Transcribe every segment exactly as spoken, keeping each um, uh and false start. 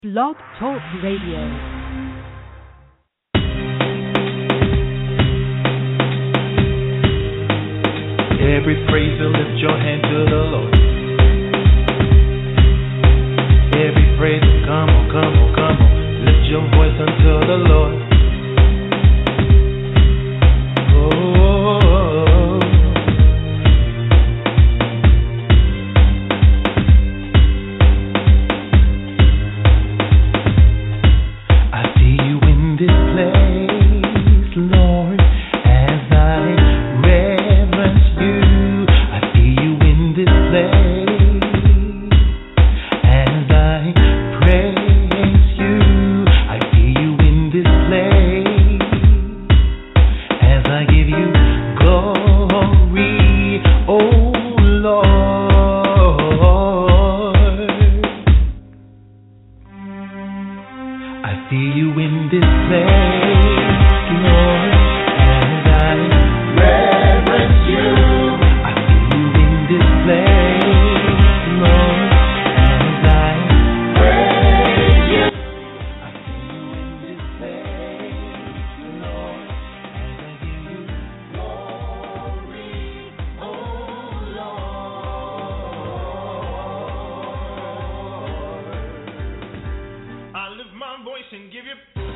Blog Talk Radio. Every praise will lift your hand to the Lord. Every praise, come on, come on, come on. Lift your voice unto the Lord. Oh, I see you in this place, Lord, as I reverence you. I see you in this place, as I praise you. I see you in this place, as I give you glory, oh Lord. I see you in this place, Lord, as I reverence you. I see you in this place, Lord, as I praise you. I see you in this place, Lord, as I give you glory, oh Lord. I lift my voice and give you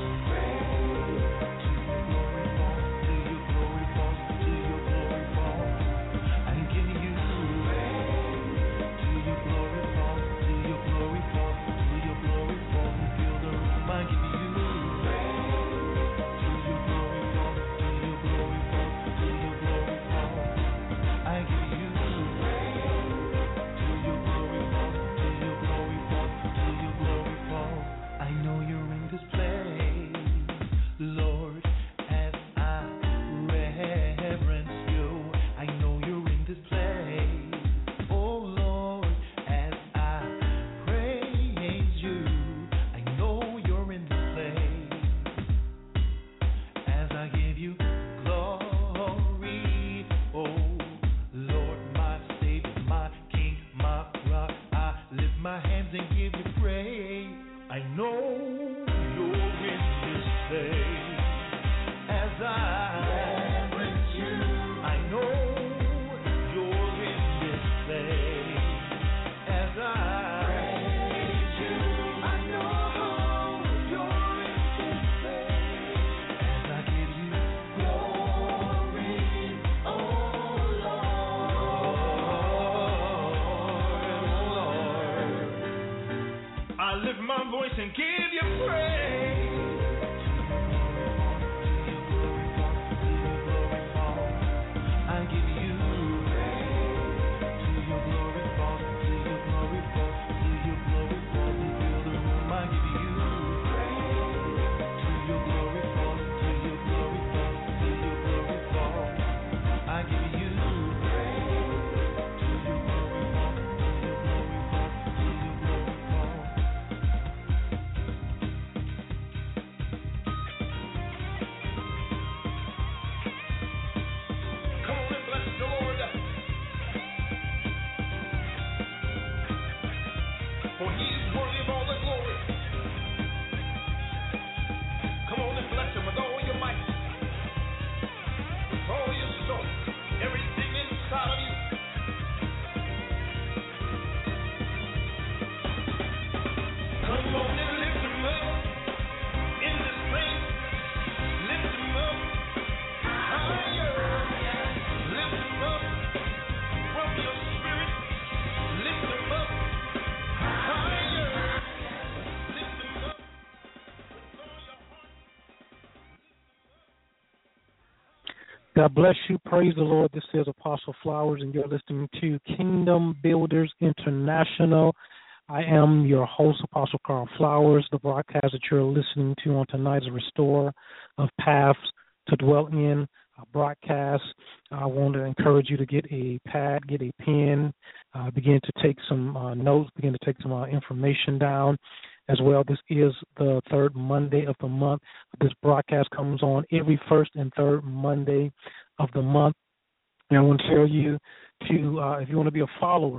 God bless you. Praise the Lord. This is Apostle Flowers, and you're listening to Kingdom Builders International. I am your host, Apostle Carl Flowers. The broadcast that you're listening to on tonight is a restore of paths to dwell in a broadcast. I want to encourage you to get a pad, get a pen, uh, begin to take some uh, notes, begin to take some uh, information down. As well, this is the third Monday of the month. This broadcast comes on every first and third Monday of the month. And I want to tell you to, uh, if you want to be a follower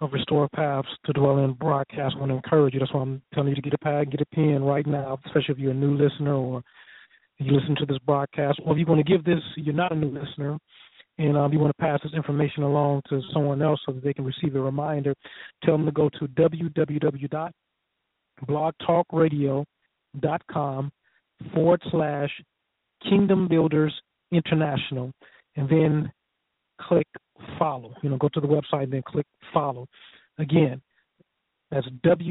of Restore Paths to Dwell in broadcast. I want to encourage you. That's why I'm telling you to get a pad, get a pen right now, especially if you're a new listener or you listen to this broadcast. Or if you want to give this, you're not a new listener, and um, you want to pass this information along to someone else so that they can receive a reminder, tell them to go to www.blogtalkradio.com forward slash Kingdom Builders International, and then click follow. You know, go to the website and then click follow. Again, that's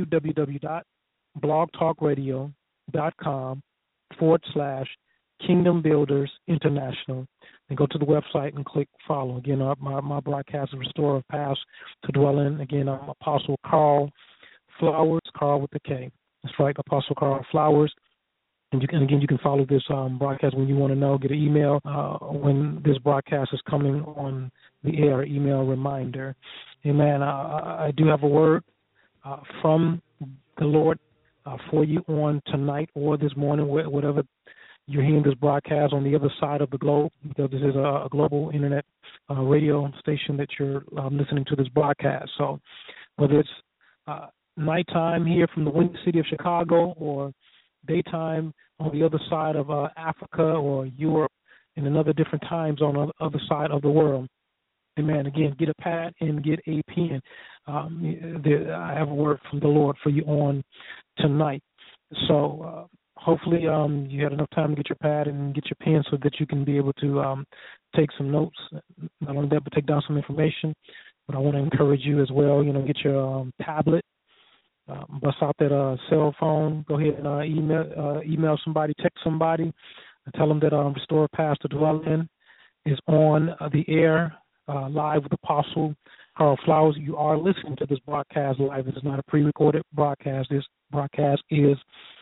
www.blogtalkradio.com forward slash Kingdom Builders International. And go to the website and click follow. Again, our, my, my broadcast is Restore Paths to Dwell in. Again, I'm Apostle Carl Flowers, Carl with the K. That's right, Apostle Carl Flowers. And, you can, again, you can follow this um, broadcast when you want to know. Get an email uh, when this broadcast is coming on the air, email reminder. Amen. I, I do have a word uh, from the Lord uh, for you on tonight or this morning, whatever you're hearing this broadcast on the other side of the globe, because this is a, a global internet uh, radio station that you're um, listening to this broadcast. So whether it's uh, nighttime here from the windy city of Chicago or daytime on the other side of uh, Africa or Europe and another different time zone on the other side of the world. Amen. Again, get a pad and get a pen. Um, there, I have a word from the Lord for you on tonight. So uh, hopefully um, you had enough time to get your pad and get your pen so that you can be able to um, take some notes. Not only that, but take down some information. But I want to encourage you as well, you know, get your um, tablet. Uh, bust out that uh, cell phone. Go ahead and uh, email uh, email somebody, text somebody, and tell them that um, Restore Paths to Dwell in is on uh, the air uh, live with Apostle Carl Flowers. You are listening to this broadcast live. This is not a pre-recorded broadcast. This broadcast is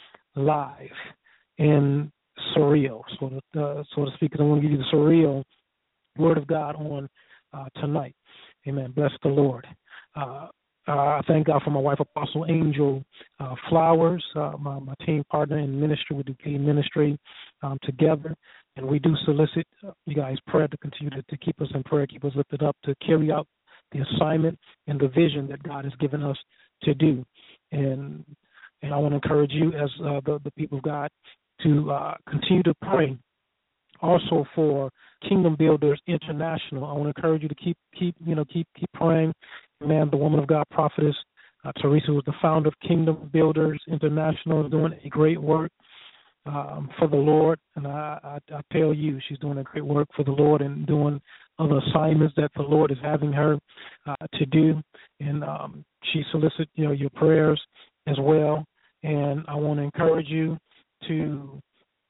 live and surreal, so to, uh, so to speak. Because I want to give you the surreal Word of God on uh, tonight. Amen. Bless the Lord. Uh, Uh, I thank God for my wife, Apostle Angel uh, Flowers, uh, my, my team partner in ministry. We do team ministry um, together, and we do solicit uh, you guys' prayer to continue to, to keep us in prayer, keep us lifted up, to carry out the assignment and the vision that God has given us to do. And and I want to encourage you as uh, the, the people of God to uh, continue to pray also for Kingdom Builders International. I want to encourage you to keep keep you know keep keep praying. Man, the woman of God, prophetess uh, Teresa, who is the founder of Kingdom Builders International, is doing a great work um, for the Lord. And I, I, I tell you, she's doing a great work for the Lord and doing other assignments that the Lord is having her uh, to do. And um, she solicits you know your prayers as well. And I want to encourage you to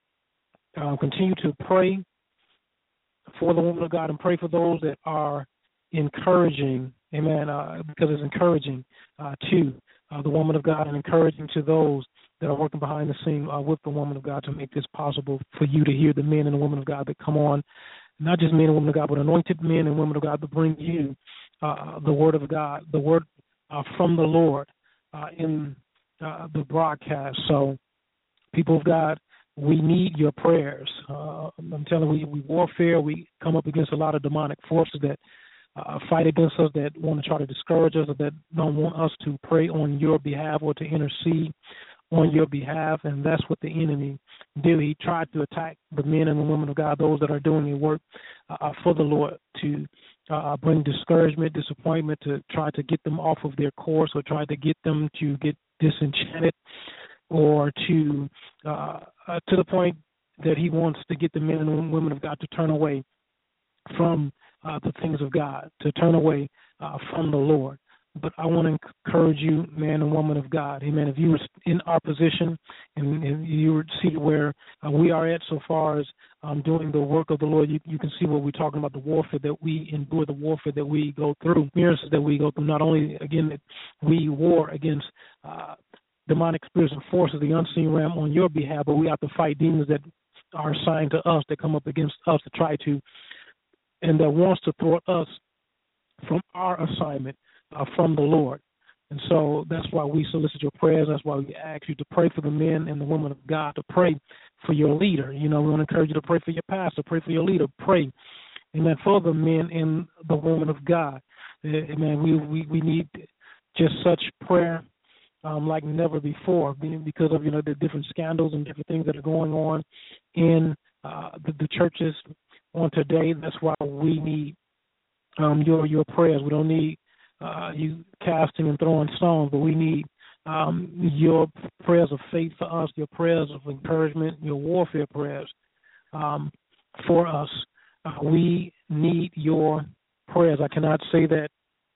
uh, continue to pray for the woman of God and pray for those that are encouraging. Amen, uh, because it's encouraging uh, to uh, the woman of God and encouraging to those that are working behind the scene uh, with the woman of God to make this possible for you to hear the men and the women of God that come on, not just men and women of God, but anointed men and women of God that bring you uh, the word of God, the word uh, from the Lord uh, in uh, the broadcast. So, people of God, we need your prayers. Uh, I'm telling you, we, we warfare, we come up against a lot of demonic forces that Uh, fight against us, that want to try to discourage us, or that don't want us to pray on your behalf or to intercede on your behalf. And that's what the enemy do. He tried to attack the men and the women of God, those that are doing the work uh, for the Lord, to uh, bring discouragement, disappointment, to try to get them off of their course, or try to get them to get disenchanted, or to uh, uh, to the point that he wants to get the men and women of God to turn away from Uh, the things of God, to turn away uh, from the Lord. But I want to encourage you, man and woman of God, amen, if you were in our position and, and you would see where uh, we are at so far as um, doing the work of the Lord, you, you can see what we're talking about, the warfare that we endure, the warfare that we go through, experiences that we go through. Not only, again, that we war against uh, demonic spirits and forces, the unseen realm on your behalf, but we have to fight demons that are assigned to us, that come up against us to try to and that wants to thwart us from our assignment uh, from the Lord. And so that's why we solicit your prayers. That's why we ask you to pray for the men and the women of God, to pray for your leader. You know, we want to encourage you to pray for your pastor, pray for your leader, pray, amen, for the men and the women of God. Amen. We, we, we need just such prayer um, like never before, because of, you know, the different scandals and different things that are going on in uh, the, the churches on today. That's why we need um, your your prayers. We don't need uh, you casting and throwing stones, but we need um, your prayers of faith for us, your prayers of encouragement, your warfare prayers um, for us. Uh, we need your prayers. I cannot say that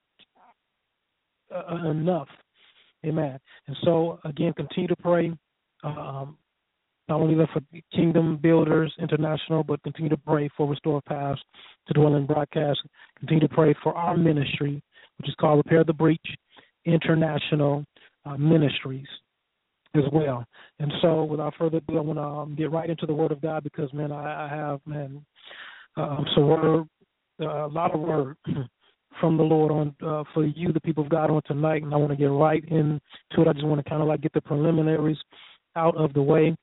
uh, enough. Amen. And so, again, continue to pray, um, not only for Kingdom Builders International, but continue to pray for Restore Paths to Dwelling Broadcast. Continue to pray for our ministry, which is called Repair the Breach International uh, Ministries as well. And so, without further ado, I want to um, get right into the Word of God because, man, I, I have, man, um, so word, uh, a lot of word from the Lord on uh, for you, the people of God, on tonight, and I want to get right into it. I just want to kind of like get the preliminaries out of the way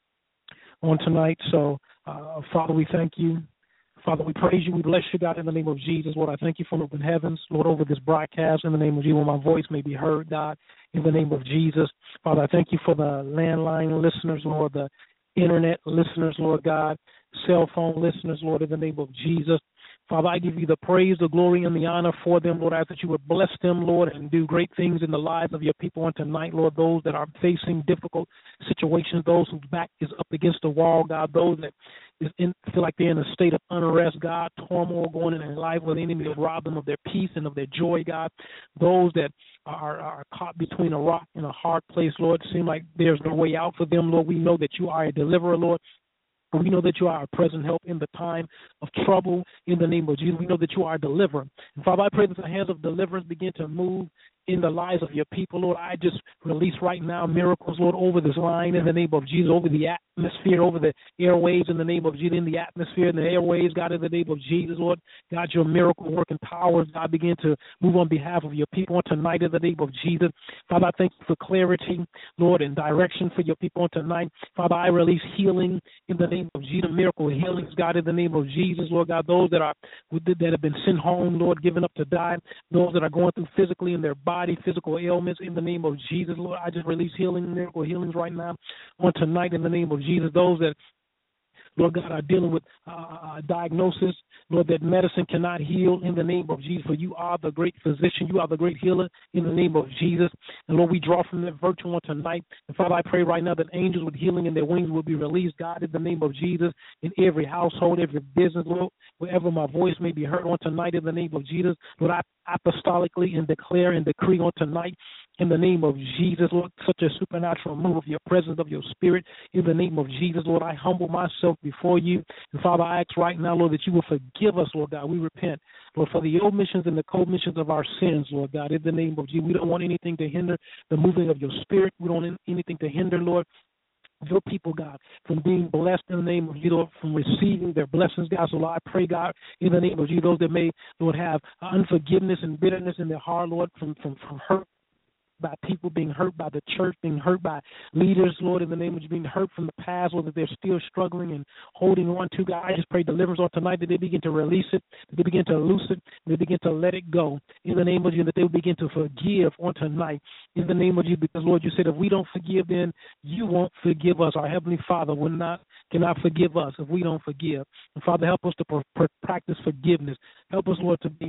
on tonight. So, uh, Father, we thank you. Father, we praise you. We bless you, God, in the name of Jesus. Lord, I thank you for open heavens, Lord, over this broadcast, in the name of Jesus, where my voice may be heard, God, in the name of Jesus. Father, I thank you for the landline listeners, Lord, the internet listeners, Lord God, cell phone listeners, Lord, in the name of Jesus. Father, I give you the praise, the glory, and the honor for them, Lord. I ask that you would bless them, Lord, and do great things in the lives of your people on tonight, Lord, those that are facing difficult situations, those whose back is up against the wall, God, those that is in, feel like they're in a state of unrest, God, turmoil going in their life where the enemy will rob them of their peace and of their joy, God, those that are, are caught between a rock and a hard place, Lord, it seems like there's no way out for them, Lord. We know that you are a deliverer, Lord. We know that you are our present help in the time of trouble in the name of Jesus. We know that you are a deliverer. And Father, I pray that the hands of deliverance begin to move in the lives of your people, Lord. I just release right now miracles, Lord, over this line in the name of Jesus, over the atmosphere, over the airwaves in the name of Jesus, in the atmosphere, in the airwaves, God, in the name of Jesus, Lord. God, your miracle working powers, God, begin to move on behalf of your people on tonight in the name of Jesus. Father, I thank you for clarity, Lord, and direction for your people on tonight. Father, I release healing in the name of Jesus, miracle healings, God, in the name of Jesus, Lord God, those that are that have been sent home, Lord, given up to die, those that are going through physically in their body, physical ailments, in the name of Jesus, Lord, I just release healing, miracle healings right now on tonight in the name of Jesus. Those that, Lord God, are dealing with uh, diagnosis, Lord, that medicine cannot heal in the name of Jesus. For you are the great physician. You are the great healer in the name of Jesus. And Lord, we draw from that virtue on tonight. And Father, I pray right now that angels with healing in their wings will be released, God, in the name of Jesus, in every household, every business, Lord, wherever my voice may be heard on tonight in the name of Jesus. Lord, I apostolically and declare and decree on tonight in the name of Jesus, Lord, such a supernatural move of your presence, of your spirit, in the name of Jesus, Lord, I humble myself before you. And Father, I ask right now, Lord, that you will forgive us, Lord God. We repent, Lord, for the omissions and the commissions of our sins, Lord God, in the name of Jesus. We don't want anything to hinder the moving of your spirit. We don't want anything to hinder, Lord, your people, God, from being blessed in the name of Jesus, Lord, from receiving their blessings, God. So, Lord, I pray, God, in the name of Jesus, those that may, Lord, have unforgiveness and bitterness in their heart, Lord, from, from, from hurt by people, being hurt by the church, being hurt by leaders, Lord, in the name of Jesus, being hurt from the past, Lord, that they're still struggling and holding on to, God. I just pray deliverance on tonight, that they begin to release it, that they begin to loose it, that they begin to let it go, in the name of Jesus, that they will begin to forgive on tonight, in the name of Jesus, because, Lord, you said if we don't forgive, then you won't forgive us. Our Heavenly Father will not, cannot forgive us if we don't forgive. And, Father, help us to pr- pr- practice forgiveness. Help us, Lord, to be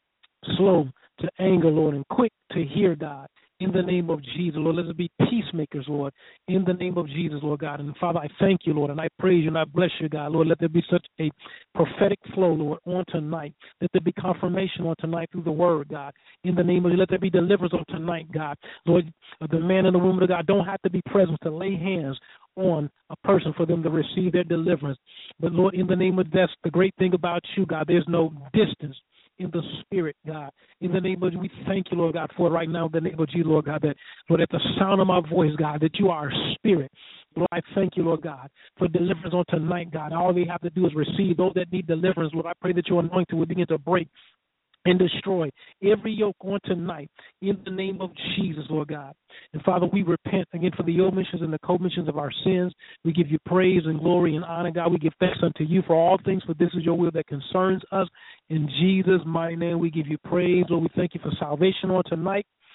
slow to anger, Lord, and quick to hear, God. In the name of Jesus, Lord, let us be peacemakers, Lord, in the name of Jesus, Lord God. And Father, I thank you, Lord, and I praise you and I bless you, God. Lord, let there be such a prophetic flow, Lord, on tonight. Let there be confirmation on tonight through the word, God. In the name of, let there be deliverance on tonight, God. Lord, the man and the woman of God don't have to be present to lay hands on a person for them to receive their deliverance. But, Lord, in the name of, that's the great thing about you, God. There's no distance in the spirit, God. In the name of, we thank you, Lord God, for it right now in the name of Jesus, Lord God, that, Lord, at the sound of my voice, God, that you are a spirit. Lord, I thank you, Lord God, for deliverance on tonight, God. All they have to do is receive. Those that need deliverance, Lord, I pray that your anointing will begin to break and destroy every yoke on tonight in the name of Jesus, Lord God. And Father, we repent again for the omissions and the commissions of our sins. We give you praise and glory and honor, God. We give thanks unto you for all things, for this is your will that concerns us. In Jesus' mighty name, we give you praise. Lord, we thank you for salvation on tonight.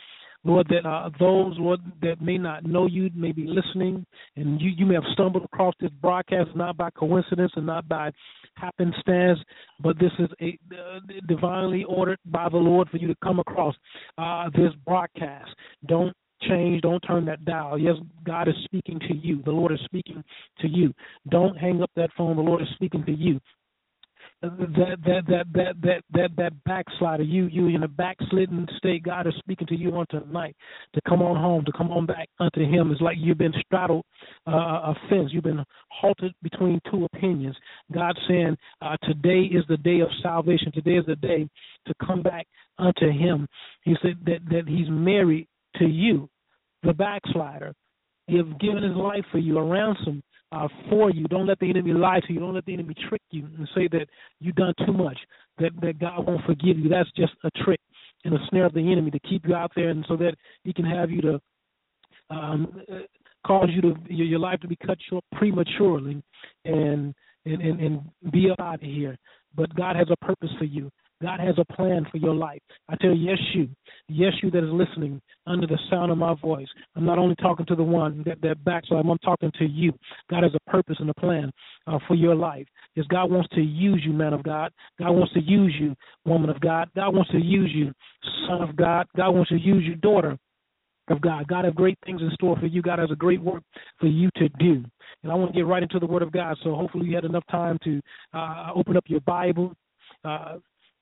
Lord, that uh, those, Lord, that may not know you may be listening, and you, you may have stumbled across this broadcast not by coincidence and not by happenstance, but this is a uh, divinely ordered by the Lord for you to come across uh, this broadcast. Don't change, don't turn that dial. Yes, God is speaking to you. The Lord is speaking to you. Don't hang up that phone. The Lord is speaking to you. That that that that that that that backslider, you you in a backslidden state, God is speaking to you on tonight to come on home, to come on back unto Him. It's like you've been straddled uh, a fence, you've been halted between two opinions. God's saying uh, today is the day of salvation. Today is the day to come back unto Him. He said that that He's married to you, the backslider. He has given His life for you, a ransom Uh, for you. Don't let the enemy lie to you. Don't let the enemy trick you and say that you've done too much, that, that God won't forgive you. That's just a trick and a snare of the enemy to keep you out there, and so that he can have you to um, cause you to your, your life to be cut short prematurely and and, and and be up out of here. But God has a purpose for you. God has a plan for your life. I tell you, yes, you, yes, you that is listening under the sound of my voice. I'm not only talking to the one that, that backslide, I'm talking to you. God has a purpose and a plan uh, for your life. Yes, God wants to use you, man of God. God wants to use you, woman of God. God wants to use you, son of God. God wants to use you, daughter of God. God has great things in store for you. God has a great work for you to do. And I want to get right into the Word of God, so hopefully you had enough time to uh, open up your Bible, uh,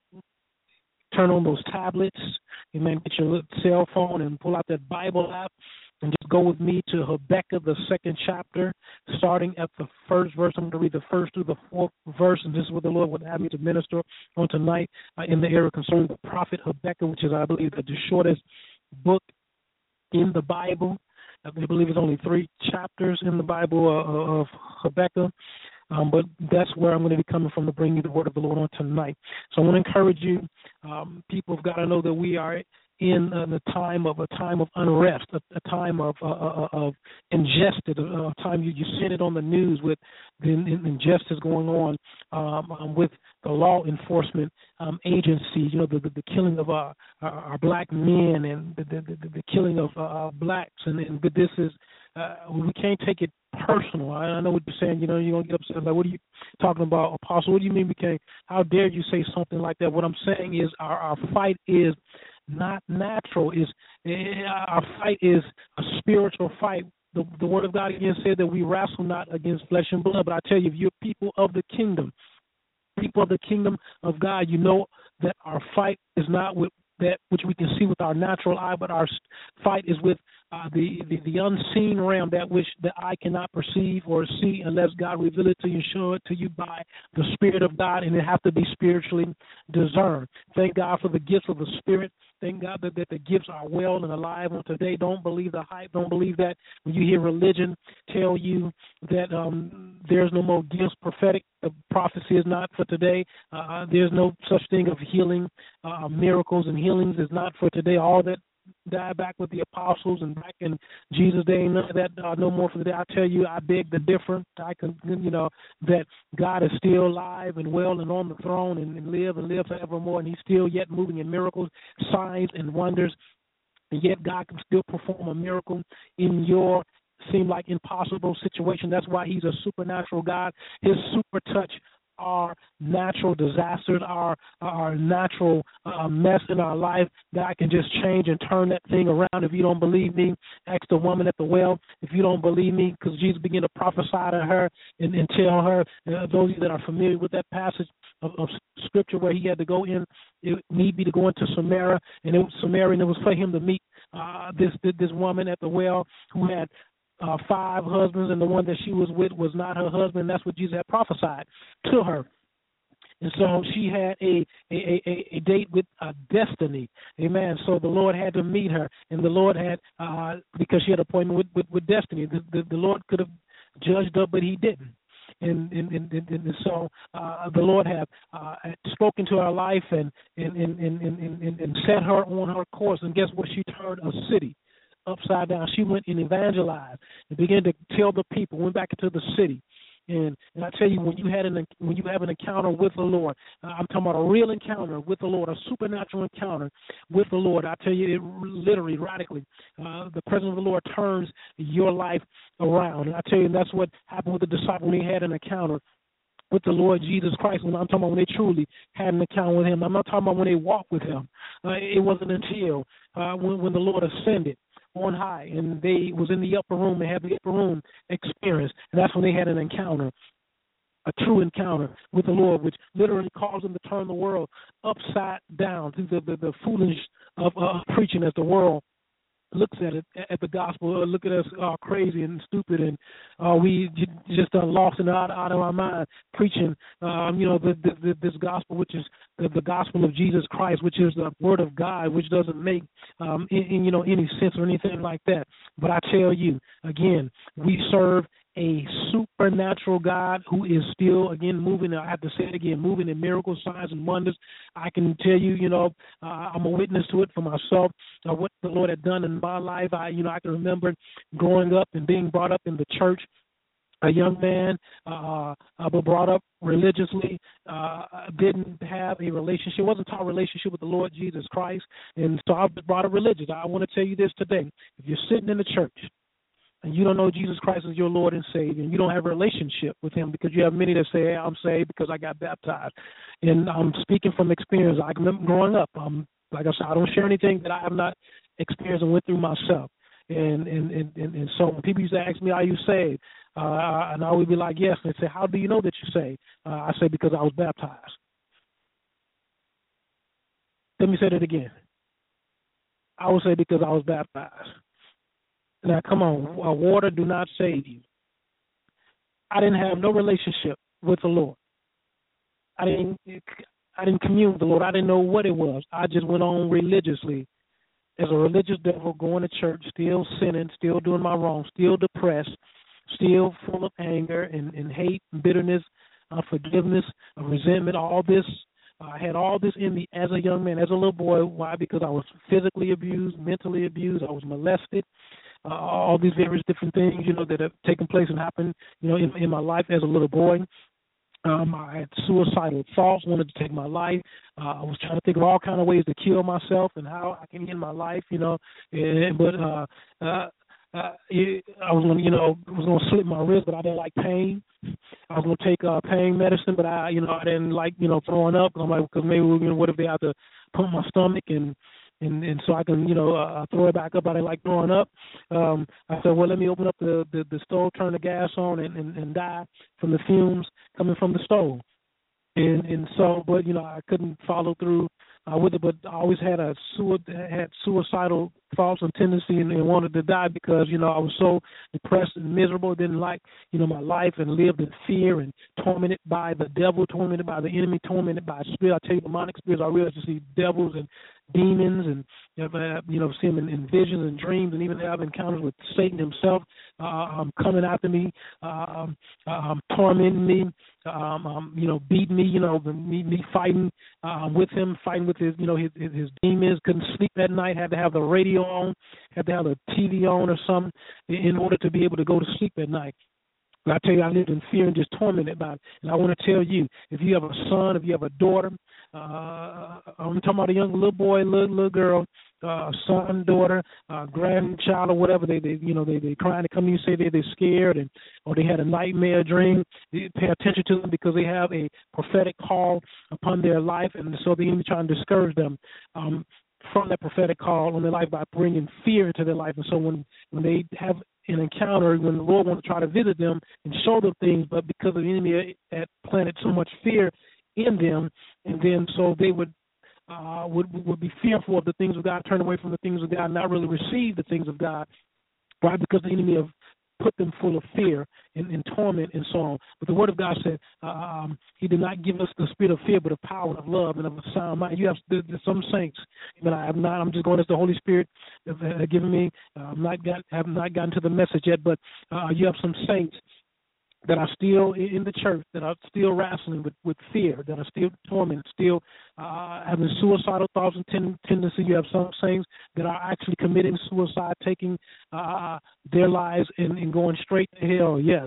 turn on those tablets, amen, get your cell phone and pull out that Bible app and just go with me to Habakkuk, the second chapter, starting at the first verse. I'm going to read the first through the fourth verse, and this is what the Lord would have me to minister on tonight uh, in the area concerning the prophet Habakkuk, which is, I believe, the shortest book in the Bible. I believe it's only three chapters in the Bible uh, of Habakkuk. Um, but that's where I'm going to be coming from to bring you the word of the Lord on tonight. So I want to encourage you, um, people have got to know that we are in uh, the time of a time of unrest, a, a time of uh, uh, of injustice, a time you, you see it on the news with the injustice going on um, um, with the law enforcement um, agencies. You know, the, the, the killing of our, our, our black men and the, the, the, the killing of uh, blacks, and, and but this is uh, we can't take it personal. I, I know what you're saying. You know, you're gonna get upset. Like, what are you talking about, Apostle? What do you mean we can't? How dare you say something like that? What I'm saying is our, our fight is not natural. Is our fight is a spiritual fight. The, the Word of God again said that we wrestle not against flesh and blood. But I tell you, if you're people of the kingdom, people of the kingdom of God, you know that our fight is not with that which we can see with our natural eye, but our fight is with uh, the, the the unseen realm, that which the eye cannot perceive or see unless God reveal it to you, show it to you by the Spirit of God, and it have to be spiritually discerned. Thank God for the gifts of the Spirit. Thank God that, that the gifts are well and alive on today. Don't believe the hype. Don't believe that when you hear religion tell you that um, there's no more gifts. Prophetic, the prophecy is not for today. Uh, there's no such thing of healing, uh, miracles and healings is not for today. All that died back with the apostles and back in Jesus' day, none of that, uh, no more for the day. I tell you, I beg the difference. I can, you know, that God is still alive and well and on the throne and, and live and live forevermore, and He's still yet moving in miracles, signs, and wonders. And yet God can still perform a miracle in your seem like impossible situation. That's why He's a supernatural God. His super touch our natural disasters, our our natural uh, mess in our life, God can just change and turn that thing around. If you don't believe me, ask the woman at the well. If you don't believe me, because Jesus began to prophesy to her and, and tell her, uh, those of you that are familiar with that passage of, of Scripture where He had to go in, it need be to go into Samaria, and it was Samaria, and it was for Him to meet uh, this this woman at the well who had Uh, five husbands, and the one that she was with was not her husband. That's what Jesus had prophesied to her. And so she had a a, a, a date with uh, destiny. Amen. So the Lord had to meet her, and the Lord had, uh, because she had an appointment with, with, with destiny. The, the, the Lord could have judged her, but He didn't. And, and, and, and, and so uh, the Lord had uh, spoken to her life and, and, and, and, and, and set her on her course. And guess what? She turned a city upside down. She went and evangelized and began to tell the people, went back into the city And, and I tell you, when you had an when you have an encounter with the Lord, uh, I'm talking about a real encounter with the Lord, a supernatural encounter with the Lord. I tell you, it literally, radically, uh, the presence of the Lord turns your life around. And I tell you, that's what happened with the disciple when he had an encounter with the Lord Jesus Christ. When I'm talking about when they truly had an encounter with him, I'm not talking about when they walked with him. Uh, it wasn't until uh, when, when the Lord ascended on high and they was in the upper room, they had the upper room experience, and that's when they had an encounter, a true encounter with the Lord, which literally caused them to turn the world upside down through the, the, the foolish of uh, preaching as the world looks at it, at the gospel, uh, look at us uh, crazy and stupid, and uh, we j- just uh, lost and out, out of our mind preaching, um, you know, the, the, the, this gospel, which is the, the gospel of Jesus Christ, which is the word of God, which doesn't make, um, in, in, you know, any sense or anything like that. But I tell you, again, we serve a supernatural God who is still, again, moving, I have to say it again, moving in miracles, signs, and wonders. I can tell you, you know, uh, I'm a witness to it for myself, uh, what the Lord had done in my life. I, you know, I can remember growing up and being brought up in the church, a young man, uh, uh, but brought up religiously, uh, didn't have a relationship, wasn't taught a relationship with the Lord Jesus Christ, and so I was brought up religious. I want to tell you this today. If you're sitting in the church, and you don't know Jesus Christ as your Lord and Savior, and you don't have a relationship with him, because you have many that say, hey, I'm saved because I got baptized. And I'm speaking from experience. I remember growing up, um, like I said, I don't share anything that I have not experienced and went through myself. And and, and, and, and so when people used to ask me, are you saved? Uh, and I would be like, yes. And they say, how do you know that you're saved? Uh, I say, because I was baptized. Let me say that again. I would say because I was baptized. Now, come on, water do not save you. I didn't have no relationship with the Lord. I didn't I didn't commune with the Lord. I didn't know what it was. I just went on religiously as a religious devil, going to church, still sinning, still doing my wrong, still depressed, still full of anger and, and hate and bitterness, unforgiveness, uh, resentment, all this. I had all this in me as a young man, as a little boy. Why? Because I was physically abused, mentally abused. I was molested. Uh, all these various different things, you know, that have taken place and happened, you know, in, in my life as a little boy. Um, I had suicidal thoughts, wanted to take my life. Uh, I was trying to think of all kind of ways to kill myself and how I can end my life, you know. And, but uh, uh, uh, it, I was going to, you know, was going to slip my wrist, but I didn't like pain. I was going to take uh, pain medicine, but I, you know, I didn't like, you know, throwing up. I'm like, because maybe, you know, what if they have to pump my stomach and And and so I can, you know, uh, throw it back up. I didn't like throwing up. Um, I said, well, let me open up the, the, the stove, turn the gas on, and, and, and die from the fumes coming from the stove. And and so, but, you know, I couldn't follow through uh, with it, but I always had a had suicidal thoughts and tendency and, and wanted to die because, you know, I was so depressed and miserable, didn't like, you know, my life, and lived in fear and tormented by the devil, tormented by the enemy, tormented by spirit. I tell you, demonic spirits. I realized to see devils and demons and, you know, see them in, in visions and dreams, and even have encounters with Satan himself uh, um, coming after me, uh, um, tormenting me, um, um, you know, beating me, you know, me, me fighting uh, with him, fighting with his, you know, his, his demons. Couldn't sleep at night, had to have the radio on, had to have the T V on or something in order to be able to go to sleep at night. But I tell you, I lived in fear and just tormented by it. And I want to tell you, if you have a son, if you have a daughter, uh, I'm talking about a young little boy, little little girl, uh, son, daughter, uh, grandchild, or whatever, they, they you know, they they crying to come to you, say they they're scared, and or they had a nightmare dream. You pay attention to them because they have a prophetic call upon their life, and so the enemy trying to discourage them Um, from that prophetic call on their life by bringing fear into their life. And so when, when they have an encounter, when the Lord wants to try to visit them and show them things, but because the enemy had planted so much fear in them, and then so they would uh, would would be fearful of the things of God, turn away from the things of God, not really receive the things of God, right? Because the enemy have put them full of fear and, and torment and so on. But the Word of God said um, He did not give us the spirit of fear, but of power and of love and of a sound mind. You have there's some saints, but I have not. I'm just going as the Holy Spirit have, have given me. Uh, I'm not got have not gotten to the message yet, but uh, you have some saints that are still in the church, that are still wrestling with, with fear, that are still tormented, still uh, having suicidal thoughts and ten- tendency. You have some saints that are actually committing suicide, taking uh, their lives and, and going straight to hell. Yes,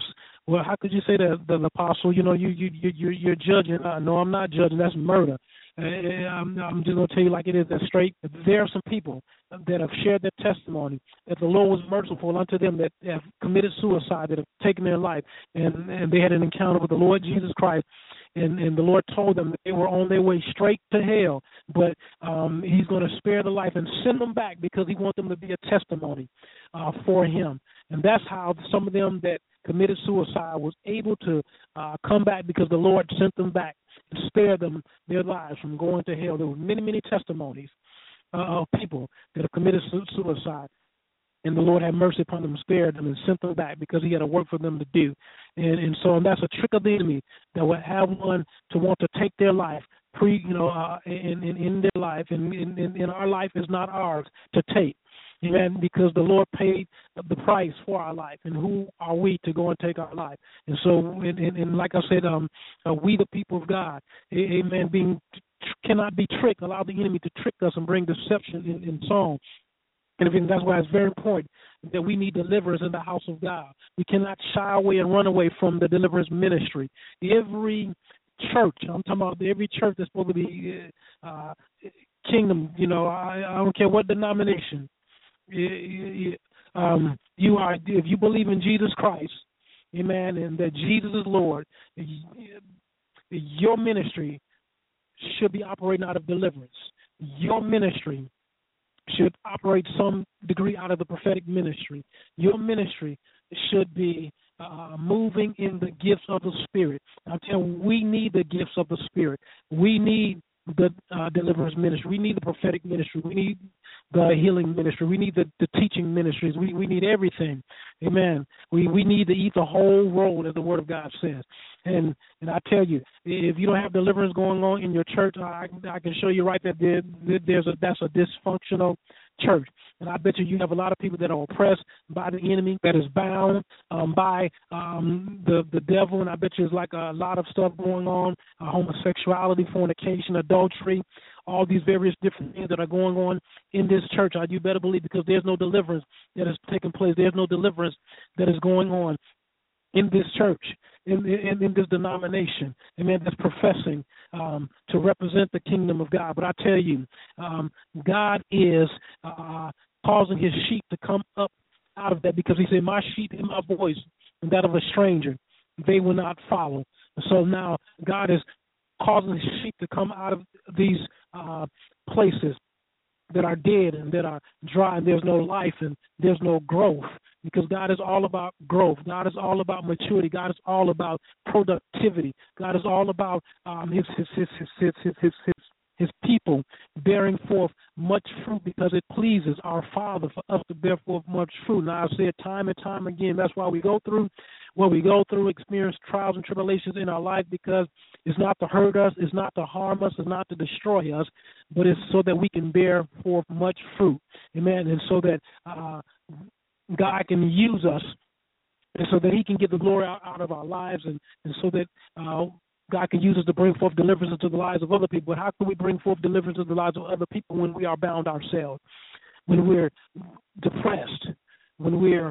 Well, how could you say that, the apostle? You know, you you you you're, you're judging. Uh, no, I'm not judging. That's murder. Uh, I'm, I'm just going to tell you like it is. That's straight. There are some people that have shared their testimony that the Lord was merciful unto them that have committed suicide, that have taken their life, and and they had an encounter with the Lord Jesus Christ. And, and the Lord told them that they were on their way straight to hell, but um, he's going to spare the life and send them back because he wants them to be a testimony uh, for him. And that's how some of them that committed suicide was able to uh, come back, because the Lord sent them back and spared them their lives from going to hell. There were many, many testimonies uh, of people that have committed suicide. And the Lord had mercy upon them, spared them, and sent them back because he had a work for them to do. And, and so and that's a trick of the enemy that would have one to want to take their life, pre, you know, uh, in, in, in their life. And in, in, in our life is not ours to take. Amen, because the Lord paid the price for our life, and who are we to go and take our life? And so, and, and, and like I said, um, uh, we the people of God, amen, being cannot be tricked, allow the enemy to trick us and bring deception in, in song. And I think that's why it's very important that we need deliverers in the house of God. We cannot shy away and run away from the deliverance ministry. Every church, I'm talking about every church that's supposed to be uh, kingdom, you know, I, I don't care what denomination. Um, you are, if you believe in Jesus Christ, amen, and that Jesus is Lord, your ministry should be operating out of deliverance. Your ministry should operate some degree out of the prophetic ministry. Your ministry should be uh, moving in the gifts of the Spirit. I'm telling you, we need the gifts of the Spirit. We need the uh, deliverance ministry. We need the prophetic ministry. We need the healing ministry. We need the, the teaching ministries. We we need everything. Amen. We we need to eat the whole roll, as the Word of God says. And and I tell you, if you don't have deliverance going on in your church, I, I can show you right that there, there's a that's a dysfunctional church. And I bet you you have a lot of people that are oppressed by the enemy, that is bound um, by um, the the devil. And I bet you there's like a lot of stuff going on, uh, homosexuality, fornication, adultery, all these various different things that are going on in this church. Uh, you better believe, because there's no deliverance that is taking place. There's no deliverance that is going on in this church, in, in, in this denomination, amen, that's professing um, to represent the kingdom of God. But I tell you, um, God is uh, causing his sheep to come up out of that, because he said, my sheep hear my voice, and that of a stranger they will not follow. And so now God is causing his sheep to come out of these uh, places that are dead and that are dry, and there's no life and there's no growth, because God is all about growth. God is all about maturity. God is all about productivity. God is all about um, his, his, his, his, his, his, his, his, his people bearing forth much fruit, because it pleases our Father for us to bear forth much fruit. Now, I've said time and time again, that's why we go through what we go through, experience trials and tribulations in our life, because it's not to hurt us, it's not to harm us, it's not to destroy us, but it's so that we can bear forth much fruit. Amen. And so that uh, God can use us, and so that he can get the glory out, out of our lives, and, and so that uh, God can use us to bring forth deliverance into the lives of other people. But how can we bring forth deliverance into the lives of other people when we are bound ourselves, when we're depressed, when we're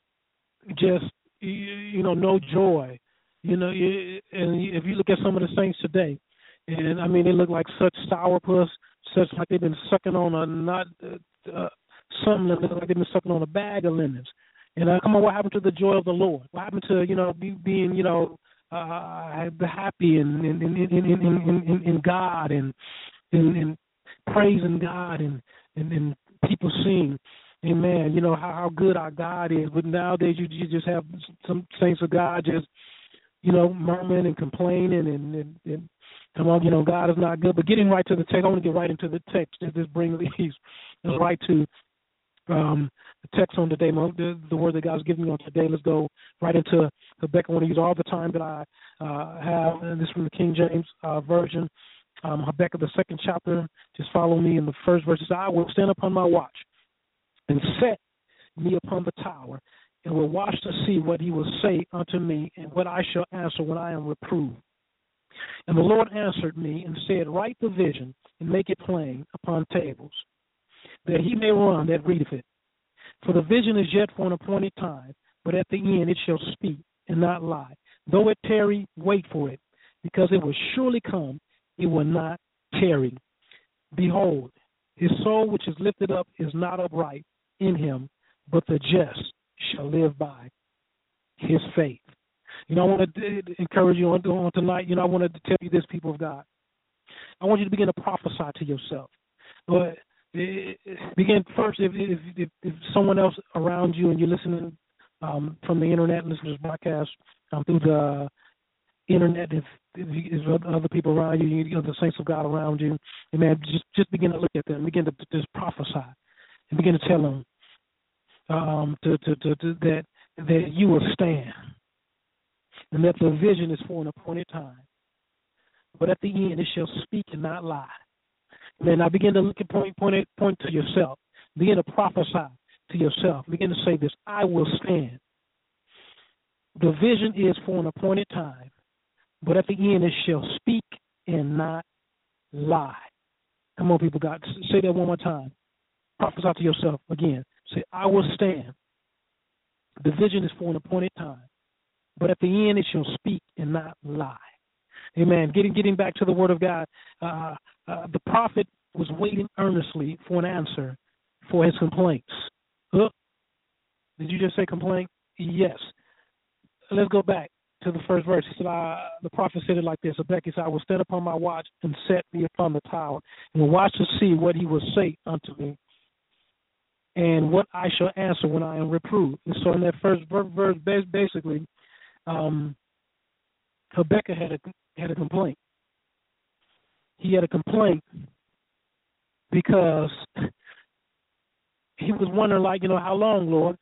just, you know, no joy? You know, and if you look at some of the saints today, and I mean, they look like such sourpuss, such like they've been sucking on a not uh, something that looks like they've been sucking on a bag of lemons. And uh, come on, what happened to the joy of the Lord? What happened to, you know, be, being, you know, uh, happy in in, in, in, in, in, in God, and in, in praising God, and, and, and people sing, amen, you know, how, how good our God is. But nowadays you, you just have some saints of God just, you know, murmuring and complaining and, and, and come on, you know, God is not good. But getting right to the text, I want to get right into the text. Just bring these right to um, the text on today, the, the word that God's giving me on today. Let's go right into Habakkuk. I want to use all the time that I uh, have, and this is from the King James uh, Version. Um, Habakkuk, the second chapter. Just follow me in the first verse. I will stand upon my watch and set me upon the tower, and will watch to see what he will say unto me, and what I shall answer when I am reproved. And the Lord answered me and said, write the vision and make it plain upon tables, that he may run that readeth it. For the vision is yet for an appointed time, but at the end it shall speak and not lie. Though it tarry, wait for it, because it will surely come, it will not tarry. Behold, his soul which is lifted up is not upright in him, but the just shall live by his faith. You know, I want to encourage you on, on tonight. You know, I wanted to tell you this, people of God. I want you to begin to prophesy to yourself. But begin first, if, if, if, if someone else around you and you're listening um, from the internet, listening to this broadcast um, through the internet, if, if, if other people around you, you know, the saints of God around you, and man, just just begin to look at them, begin to just prophesy, and begin to tell them um, to, to, to, to, that that you will stand, and that the vision is for an appointed time. But at the end, it shall speak and not lie. Then I begin to look at point, point, point to yourself. Begin to prophesy to yourself. Begin to say this: I will stand. The vision is for an appointed time, but at the end it shall speak and not lie. Come on, people, God, say that one more time. Prophesy to yourself again. Say, I will stand. The vision is for an appointed time, but at the end it shall speak and not lie. Amen. Getting getting back to the Word of God, uh, uh, the prophet was waiting earnestly for an answer for his complaints. Uh, did you just say complaint? Yes. Let's go back to the first verse. He said, uh, the prophet said it like this: Habakkuk said, I will stand upon my watch and set me upon the tower, and will watch to see what he will say unto me, and what I shall answer when I am reproved. And so in that first verse, basically, um, Habakkuk had a had a complaint. He had a complaint because he was wondering, like, you know, how long, Lord?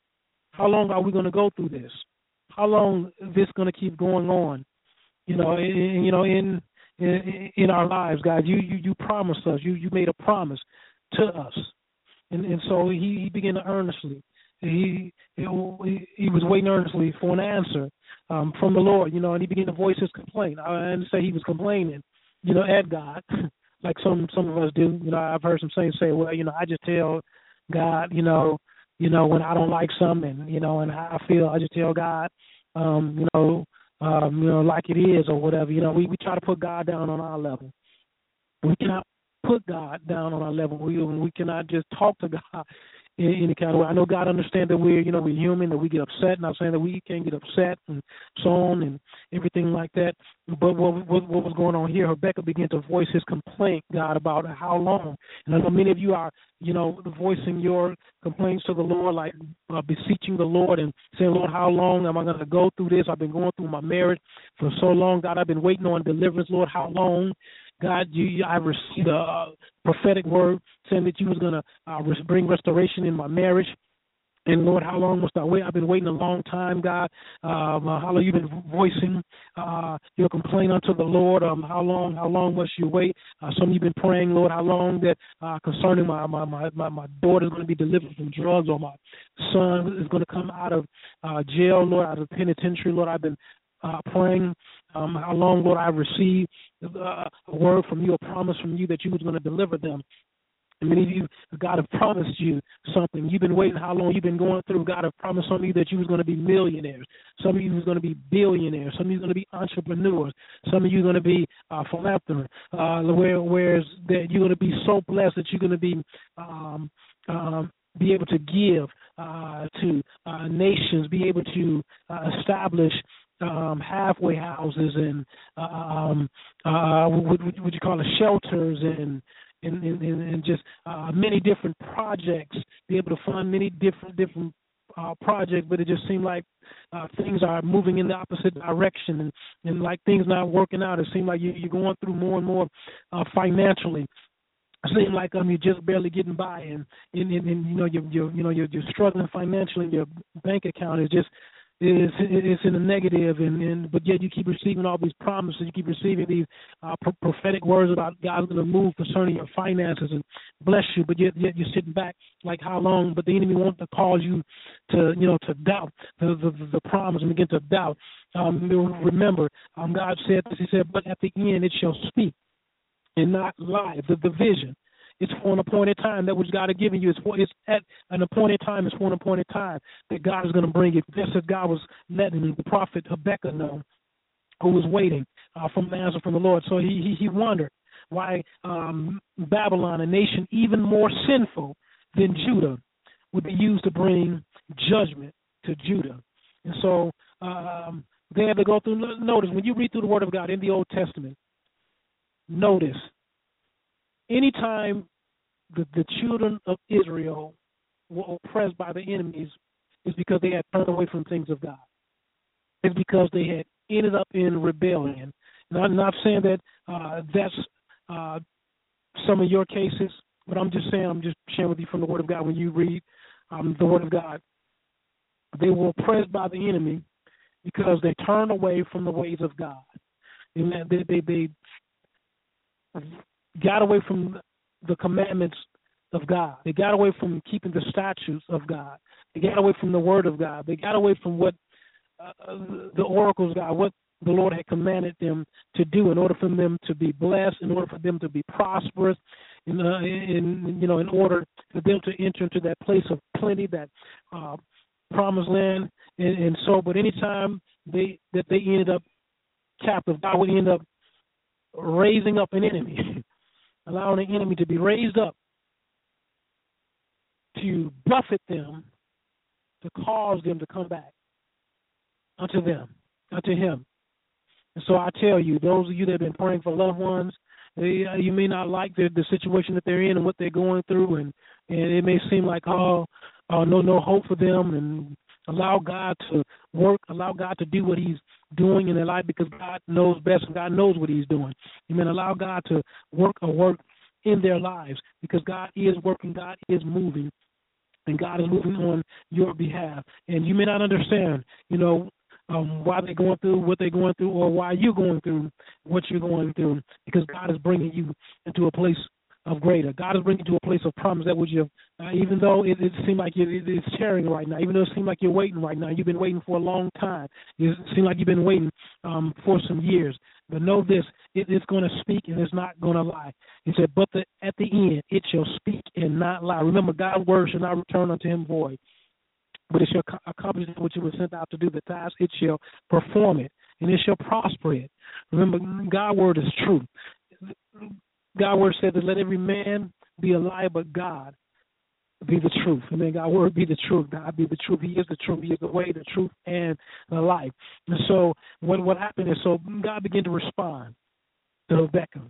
How long are we going to go through this? How long is this going to keep going on? You know, in, you know, in, in in our lives, God, you you you promised us. You you made a promise to us, and and so he, he began to earnestly. He, he he was waiting earnestly for an answer um, from the Lord, you know, and he began to voice his complaint. I didn't say he was complaining, you know, at God, like some some of us do. You know, I've heard some saints say, well, you know, I just tell God, you know, you know, when I don't like something, you know, and how I feel, I just tell God, um, you know, um, you know, like it is or whatever. You know, we, we try to put God down on our level. We cannot put God down on our level. We we cannot just talk to God in any kind of way. I know God understands that we're, you know, we're human, that we get upset. Not saying that we can't get upset and so on and everything like that. But what, what, what was going on here, Habakkuk began to voice his complaint, God, about how long. And I know many of you are, you know, voicing your complaints to the Lord, like uh, beseeching the Lord and saying, Lord, how long am I going to go through this? I've been going through my marriage for so long. God, I've been waiting on deliverance. Lord, how long? God, you, I received a uh, prophetic word saying that you was going to uh, bring restoration in my marriage. And, Lord, how long must I wait? I've been waiting a long time, God. Um, uh, how long you been voicing uh, your complaint unto the Lord? Um, how long How long must you wait? Uh, some of you been praying, Lord, how long that uh, concerning my, my, my, my, my daughter is going to be delivered from drugs, or my son is going to come out of uh, jail, Lord, out of penitentiary. Lord, I've been Uh, praying um, how long, Lord, I received uh, a word from you, a promise from you that you was going to deliver them. And many of you, God have promised you something. You've been waiting how long you've been going through. God have promised some of you that you was going to be millionaires. Some of you was going to be billionaires. Some of you was going to be entrepreneurs. Some of you are going to be uh, philanthropists. Uh, where, whereas that you're going to be so blessed that you're going to be um, um, be able to give uh, to uh, nations, be able to uh, establish Um, halfway houses and uh, um, uh, what, what you call it, shelters and and, and, and just uh, many different projects, be able to fund many different different uh, projects, but it just seemed like uh, things are moving in the opposite direction, and, and like things not working out. It seems like you, you're going through more and more uh, financially. It seems like um, you're just barely getting by, and, and, and, and you know you're, you're you know you're, you're struggling financially. Your bank account is just It's, it's in the negative, and, and but yet you keep receiving all these promises. You keep receiving these uh, pro- prophetic words about God's going to move concerning your finances and bless you. But yet, yet you're sitting back like how long? But the enemy wants to cause you to, you know, to doubt the the, the promise and begin to doubt. Um, remember, um, God said this. He said, "But at the end it shall speak and not lie." The, the vision It's for an appointed time. That which God has given you. It's for it's at an appointed time. It's for an appointed time that God is going to bring it. Just as God was letting the prophet Habakkuk know, who was waiting uh, from the answer from the Lord. So he he, he wondered why um, Babylon, a nation even more sinful than Judah, would be used to bring judgment to Judah. And so um, they had to go through. Notice when you read through the Word of God in the Old Testament. Notice anytime the, the children of Israel were oppressed by the enemies, it's because they had turned away from things of God. It's because they had ended up in rebellion. And I'm not saying that uh, that's uh, some of your cases, but I'm just saying, I'm just sharing with you from the Word of God. When you read um, the Word of God, they were oppressed by the enemy because they turned away from the ways of God. And they, they, they got away from the commandments of God. They got away from keeping the statutes of God. They got away from the Word of God. They got away from what uh, the oracles of God, what the Lord had commanded them to do in order for them to be blessed, in order for them to be prosperous, in, uh, in you know, in order for them to enter into that place of plenty, that uh, promised land, and, and so. But anytime they that they ended up captive, God would end up raising up an enemy, allowing the enemy to be raised up to buffet them, to cause them to come back unto them, unto Him. And so I tell you, those of you that have been praying for loved ones, they, uh, you may not like the, the situation that they're in and what they're going through, and, and it may seem like, oh, uh, no, no hope for them, and allow God to work, allow God to do what He's doing in their life, because God knows best and God knows what He's doing. Amen. Allow God to work a work in their lives, because God is working, God is moving, and God is moving on your behalf. And you may not understand, you know, um, why they're going through what they're going through, or why you're going through what you're going through, because God is bringing you into a place of greater. God is bringing you to a place of promise that which you, uh, even though it, it seems like it, it, it's tearing right now, even though it seems like you're waiting right now, you've been waiting for a long time. It seems like you've been waiting um, for some years. But know this, it, it's going to speak and it's not going to lie. He said, but the, at the end, it shall speak and not lie. Remember, God's word shall not return unto Him void, but it shall accomplish what you were sent out to do. The task, it shall perform it, and it shall prosper it. Remember, God's word is true. God's word said that let every man be a liar, but God be the truth. Amen. God's word be the truth. God be the truth. He is the truth. He is the way, the truth, and the life. And so what what happened is, so God began to respond to Habakkuk,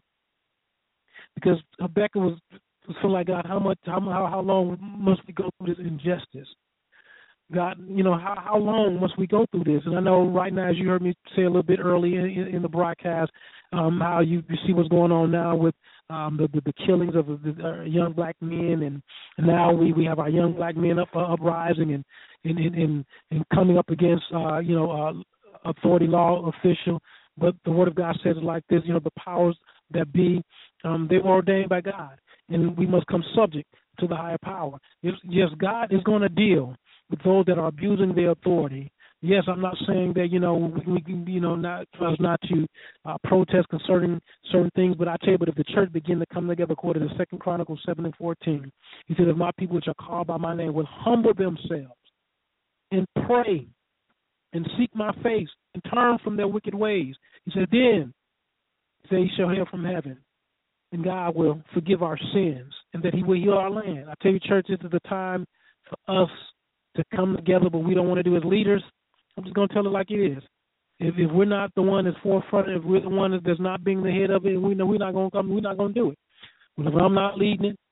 because Habakkuk was, was feeling like, God, how much, how how long must we go through this injustice? God, you know, how how long must we go through this? And I know right now, as you heard me say a little bit early in, in, in the broadcast, um, how you, you see what's going on now with um, the, the the killings of the, the uh, young black men, and, and now we, we have our young black men up uh, uprising and and, and and and coming up against uh, you know uh, authority law official. But the Word of God says it like this: you know, the powers that be, um, they were ordained by God, and we must come subject to the higher power. Yes, yes, God is going to deal with those that are abusing their authority. Yes, I'm not saying that, you know, we, we you know, not for us not to uh, protest concerning certain things, but I tell you, but if the church begin to come together according to Second Chronicles seven and fourteen, He said, if my people which are called by my name will humble themselves and pray and seek my face and turn from their wicked ways, He said, then He said, He shall hear from heaven, and God will forgive our sins, and that He will heal our land. I tell you, church, this is the time for us to come together, but we don't want to do as leaders. I'm just going to tell it like it is. If, if we're not the one that's forefront, if we're the one that's not being the head of it, we know we're not going to come. We're not going to do it. But if I'm not leading it,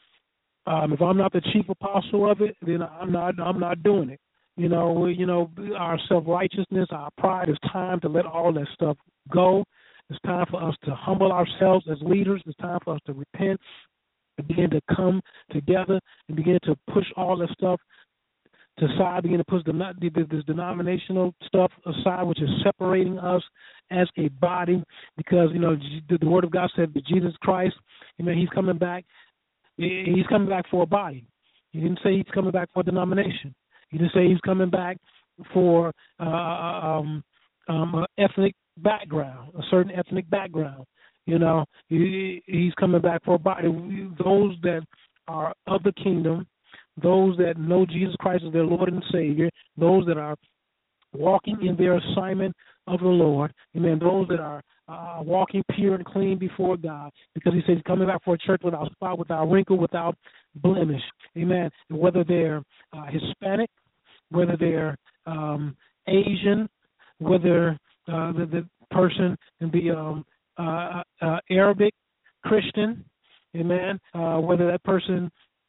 um, if I'm not the chief apostle of it, then I'm not. I'm not doing it. You know, we, you know, our self-righteousness, our pride. It's time to let all that stuff go. It's time for us to humble ourselves as leaders. It's time for us to repent and begin to come together and begin to push all that stuff to side, begin to push the, this denominational stuff aside, which is separating us as a body, because, you know, the, the Word of God said that Jesus Christ, you know, He's coming back. He's coming back for a body. He didn't say He's coming back for a denomination. He didn't say He's coming back for uh, um, um, an ethnic background, a certain ethnic background. You know, he, he's coming back for a body. Those that are of the kingdom, those that know Jesus Christ as their Lord and Savior, those that are walking in their assignment of the Lord, amen, those that are uh, walking pure and clean before God, because he says he's coming back for a church without spot, without wrinkle, without blemish, amen. And whether they're uh, Hispanic, whether they're um, Asian, whether uh, the, the person can be um, uh, uh, Arabic, Christian, amen, uh, whether that person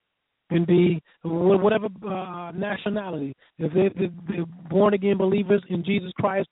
can be whatever uh, nationality. If they're, they're born-again believers in Jesus Christ,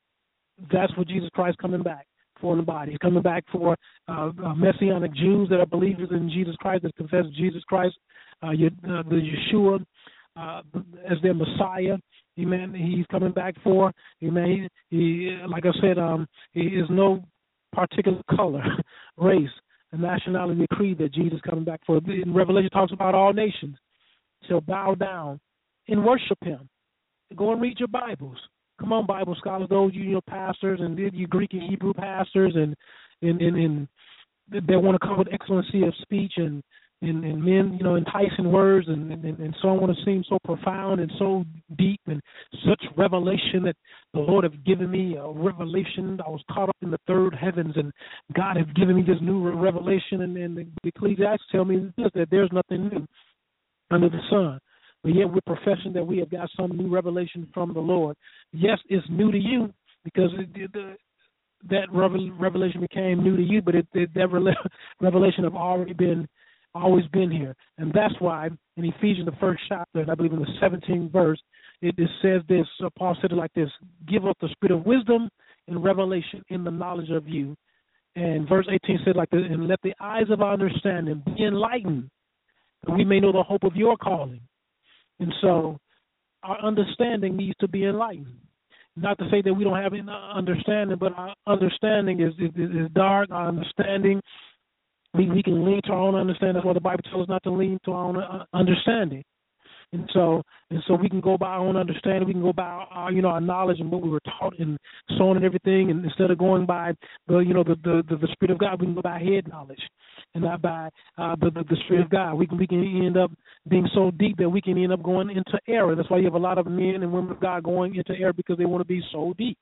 that's what Jesus Christ coming back for in the body. He's coming back for uh, uh, Messianic Jews that are believers in Jesus Christ, that confess Jesus Christ, uh, uh, the Yeshua, uh, as their Messiah. Amen. He's coming back for. Amen. He, he like I said, um, he is no particular color, race, and nationality, creed that Jesus is coming back for. In Revelation talks about all nations shall bow down and worship him. Go and read your Bibles. Come on, Bible scholars, those you, you know, pastors and you Greek and Hebrew pastors, and and, and, and they want to come with excellency of speech and, and, and men, you know, enticing words, and, and, and so I want to seem so profound and so deep and such revelation that the Lord have given me a revelation. I was caught up in the third heavens, and God has given me this new revelation, and, and the Ecclesiastes tell me this, that there's nothing new under the sun. But yet we're professing that we have got some new revelation from the Lord. Yes, it's new to you because it, it, the, that revelation became new to you, but it, it, that revelation have already been, always been here. And that's why in Ephesians, the first chapter, and I believe in the seventeenth verse, it, it says this, uh, Paul said it like this: give up the spirit of wisdom and revelation in the knowledge of you. And verse eighteen said like this: and let the eyes of our understanding be enlightened, that we may know the hope of your calling. And so our understanding needs to be enlightened. Not to say that we don't have any understanding, but our understanding is, is, is dark. Our understanding, we, we can lean to our own understanding. That's why the Bible tells us not to lean to our own understanding. And so, and so we can go by our own understanding. We can go by our, you know, our knowledge and what we were taught and so on and everything. And instead of going by the, you know, the the, the, the Spirit of God, we can go by head knowledge and not by uh, the, the the Spirit of God. We can we can end up being so deep that we can end up going into error. That's why you have a lot of men and women of God going into error, because they want to be so deep,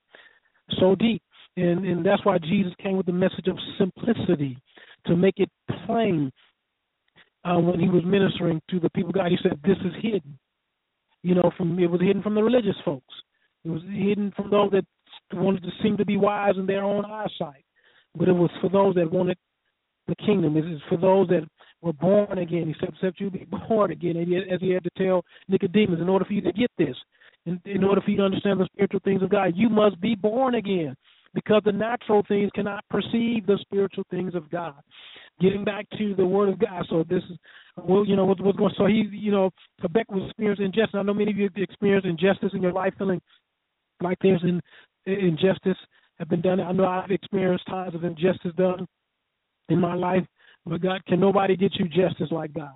so deep. And and that's why Jesus came with the message of simplicity, to make it plain. Uh, when he was ministering to the people of God, he said, this is hidden. You know, from it was hidden from the religious folks. It was hidden from those that wanted to seem to be wise in their own eyesight. But it was for those that wanted the kingdom. It is for those that were born again. He said, except you be born again. And yet, as he had to tell Nicodemus, in order for you to get this, in, in order for you to understand the spiritual things of God, you must be born again, because the natural things cannot perceive the spiritual things of God. Getting back to the Word of God, so this is, well, you know, what's, what's going. So he, you know, Habakkuk was experiencing injustice. I know many of you have experienced injustice in your life, feeling like there's an injustice have been done. I know I've experienced times of injustice done in my life, but God, can nobody get you justice like God?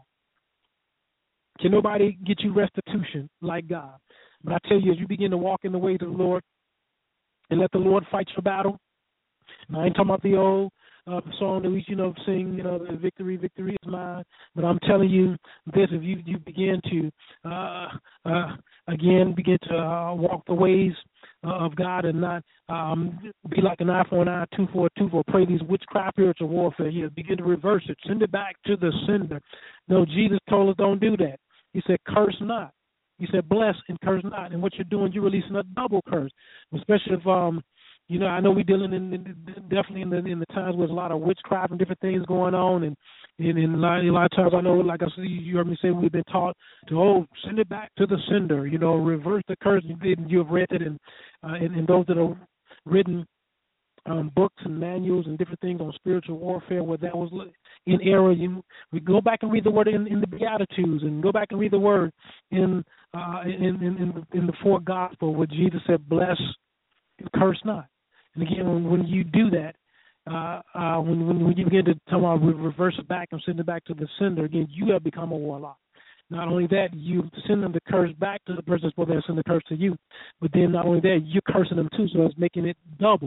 Can nobody get you restitution like God? But I tell you, as you begin to walk in the ways of the Lord and let the Lord fight your battle, and I ain't talking about the old uh, song that we, you know, sing, you know, the victory, victory is mine. But I'm telling you this: if you you begin to uh, uh, again begin to uh, walk the ways uh, of God and not um, be like an eye for an eye, two for a two for, pray these witchcraft spiritual warfare. You begin to reverse it, send it back to the sender. No, Jesus told us don't do that. He said, curse not. He said, bless and curse not. And what you're doing, you're releasing a double curse, especially if um. You know, I know we're dealing in, in definitely in the in the times where there's a lot of witchcraft and different things going on, and and, and a, lot, a lot of times I know, like I said, you heard me say, we've been taught to oh send it back to the sender. You know, reverse the curse. You have read it, and uh, and, and those that have written um, books and manuals and different things on spiritual warfare, where that was in error. You we go back and read the word in, in the Beatitudes, and go back and read the word in uh, in, in in in the fourth gospel, where Jesus said, bless and curse not. And again, when, when you do that, uh, uh, when, when when you begin to tell them, reverse it back and send it back to the sender, again, you have become a warlock. Not only that, you send them the curse back to the person that's supposed to send the curse to you, but then not only that, you're cursing them too, so it's making it double.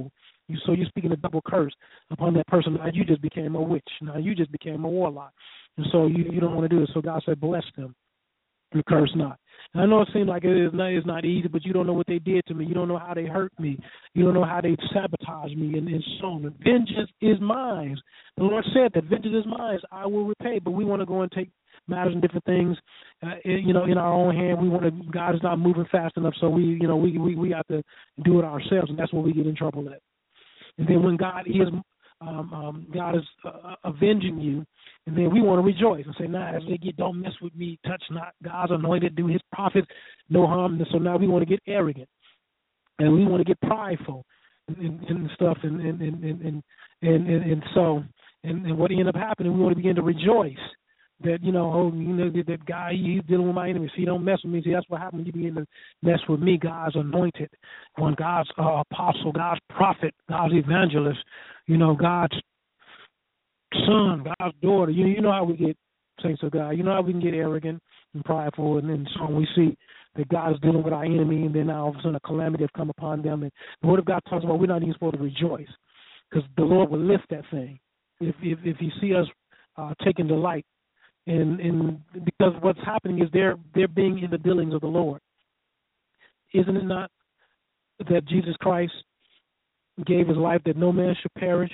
You, so you're speaking a double curse upon that person. Now you just became a witch. Now you just became a warlock. And so you, you don't want to do it. So God said, bless them and curse not. And I know it seems like it is not, it's not easy, but you don't know what they did to me. You don't know how they hurt me. You don't know how they sabotaged me and, and so on. Vengeance is mine. The Lord said that vengeance is mine. I will repay. But we want to go and take matters and different things, uh, you know, in our own hand. We want to. God is not moving fast enough, so we, you know, we we we have to do it ourselves, and that's where we get in trouble at. And then when God is, um, um, God is uh, avenging you, and then we want to rejoice and say, "Nah, as they get, don't mess with me. Touch not God's anointed. Do His prophets no harm." And so now we want to get arrogant, and we want to get prideful, and, and, and stuff, and and and and and and, and, and so, and, and what ended up happening, we want to begin to rejoice. That, you know, oh, you know, that, that guy, he's dealing with my enemies. He don't mess with me. See, that's what happens when you begin to mess with me, God's anointed, when God's uh, apostle, God's prophet, God's evangelist, you know, God's son, God's daughter. You, you know how we get, saints of God, you know how we can get arrogant and prideful, and then so we see that God is dealing with our enemy, and then now all of a sudden a calamity has come upon them. And the Word of God talks about we're not even supposed to rejoice, because the Lord will lift that thing. If, if, if He see us uh, taking delight, And, and because what's happening is they're they're being in the dealings of the Lord. Isn't it not that Jesus Christ gave His life that no man should perish?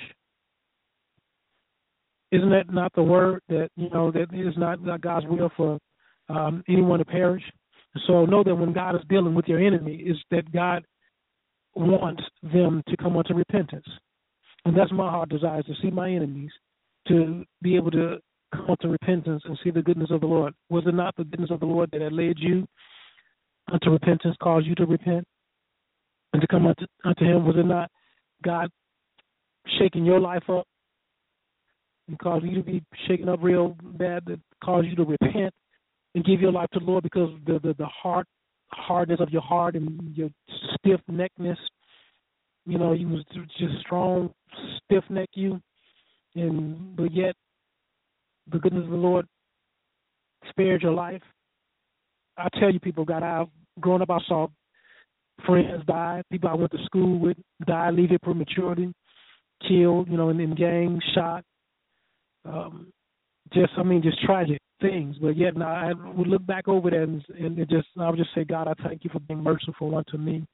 Isn't that not the word that, you know, that it is not, not God's will for um, anyone to perish? So know that when God is dealing with your enemy, is that God wants them to come unto repentance. And that's my heart desire, is to see my enemies, to be able to come unto repentance and see the goodness of the Lord. Was it not the goodness of the Lord that had led you unto repentance, caused you to repent and to come unto, unto Him? Was it not God shaking your life up and caused you to be shaken up real bad, that caused you to repent and give your life to the Lord, because the the, the hard hardness of your heart and your stiff neckness, you know, you was just strong, stiff neck you, and but yet the goodness of the Lord spared your life. I tell you, people got out. Growing up, I saw friends die. People I went to school with die, leave here prematurely, killed, you know, in, in gangs, shot. Um, just, I mean, just tragic things. But yet, now I would look back over that and, and it just, I would just say, God, I thank you for being merciful unto me.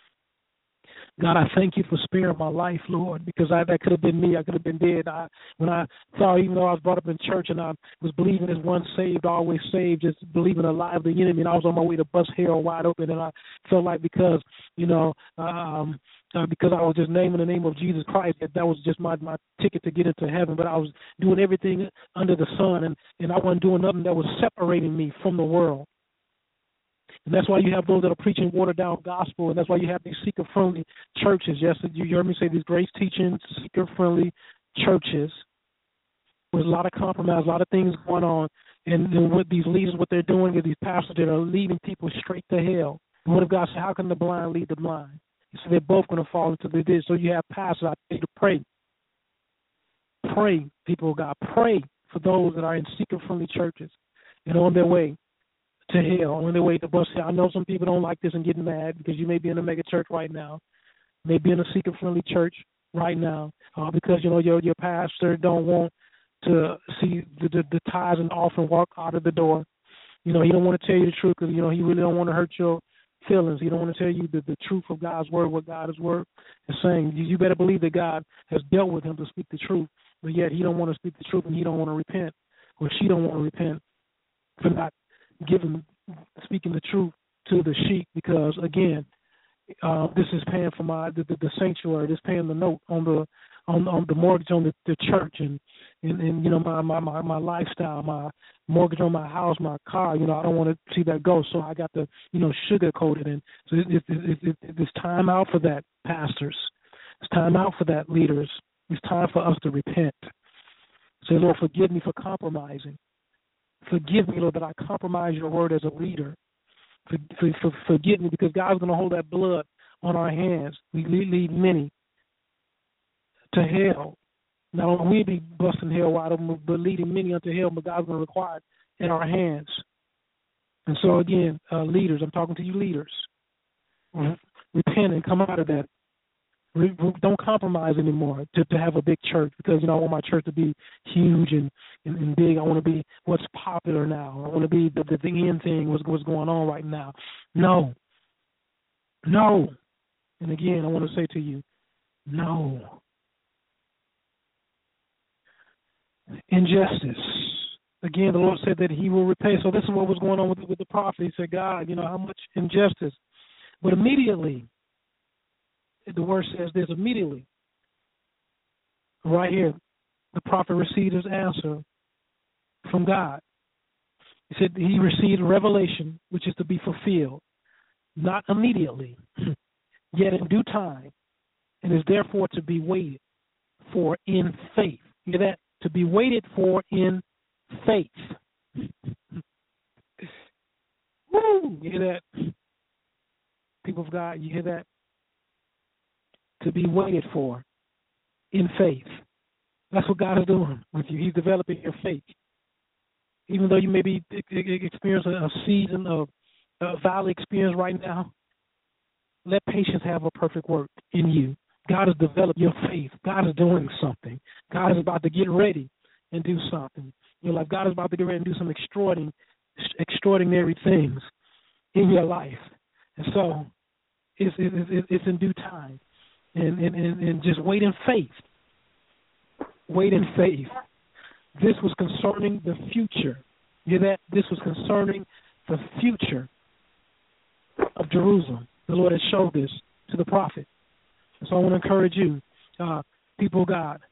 God, I thank you for sparing my life, Lord, because I, that could have been me. I could have been dead. I, when I thought, even though I was brought up in church and I was believing as one saved, always saved, just believing alive the enemy, and I was on my way to bust hell wide open, and I felt like because, you know, um, uh, because I was just naming the name of Jesus Christ, that that was just my, my ticket to get into heaven, but I was doing everything under the sun, and, and I wasn't doing nothing that was separating me from the world. And that's why you have those that are preaching watered-down gospel, and that's why you have these seeker-friendly churches. Yes, you heard me say these grace teaching, seeker-friendly churches with a lot of compromise, a lot of things going on. And, and what these leaders, what they're doing is these pastors that are leading people straight to hell. And what if God said, how can the blind lead the blind? He said they're both going to fall into the ditch. So you have pastors, I tell you to pray. Pray, people of God. Pray for those that are in seeker-friendly churches and on their way to hell, on their way to bust hell. I know some people don't like this and get mad because you may be in a mega church right now, may be in a seeker-friendly church right now, uh, because, you know, your your pastor don't want to see the, the, the tithes and offering walk out of the door. You know, he don't want to tell you the truth because, you know, he really don't want to hurt your feelings. He don't want to tell you the, the truth of God's word, what God's word is saying. You, you better believe that God has dealt with him to speak the truth, but yet he don't want to speak the truth and he don't want to repent, or she don't want to repent for not giving, speaking the truth to the sheep, because again, uh, this is paying for my the, the, the sanctuary. This paying the note on the on, on the mortgage on the, the church, and, and, and you know my, my, my, my lifestyle, my mortgage on my house, my car. You know, I don't want to see that go, so I got to, you know, sugarcoat it. And so it, it, it, it, it's time out for that, pastors. It's time out for that, leaders. It's time for us to repent. Say, Lord, forgive me for compromising. Forgive me, Lord, that I compromise your word as a leader. For, for, for, forgive me, because God's going to hold that blood on our hands. We lead many to hell. Not only we be busting hell wide open, but leading many unto hell, but God's going to require it in our hands. And so, again, uh, leaders, I'm talking to you leaders. Mm-hmm. Repent and come out of that. We, we don't compromise anymore to, to have a big church because, you know, I want my church to be huge and, and, and big. I want to be what's popular now. I want to be the, the, the end thing, what's, what's going on right now. No. No. And again, I want to say to you, no. Injustice. Again, the Lord said that he will repay. So this is what was going on with, with the prophet. He said, God, you know, how much injustice. But immediately, the word says this, immediately, right here, the prophet received his answer from God. He said he received revelation, which is to be fulfilled, not immediately, yet in due time, and is therefore to be waited for in faith. You hear that? To be waited for in faith. Woo! You hear that? People of God, you hear that? To be waited for in faith. That's what God is doing with you. He's developing your faith. Even though you may be experiencing a season of a valley experience right now, let patience have a perfect work in you. God has developed your faith. God is doing something. God is about to get ready and do something. Your life. God is about to get ready and do some extraordinary, extraordinary things in your life. And so it's, it's, it's in due time. And, and, and just wait in faith. Wait in faith. This was concerning the future. You hear that? This was concerning the future of Jerusalem. The Lord has showed this to the prophet. So I want to encourage you, uh, people of God,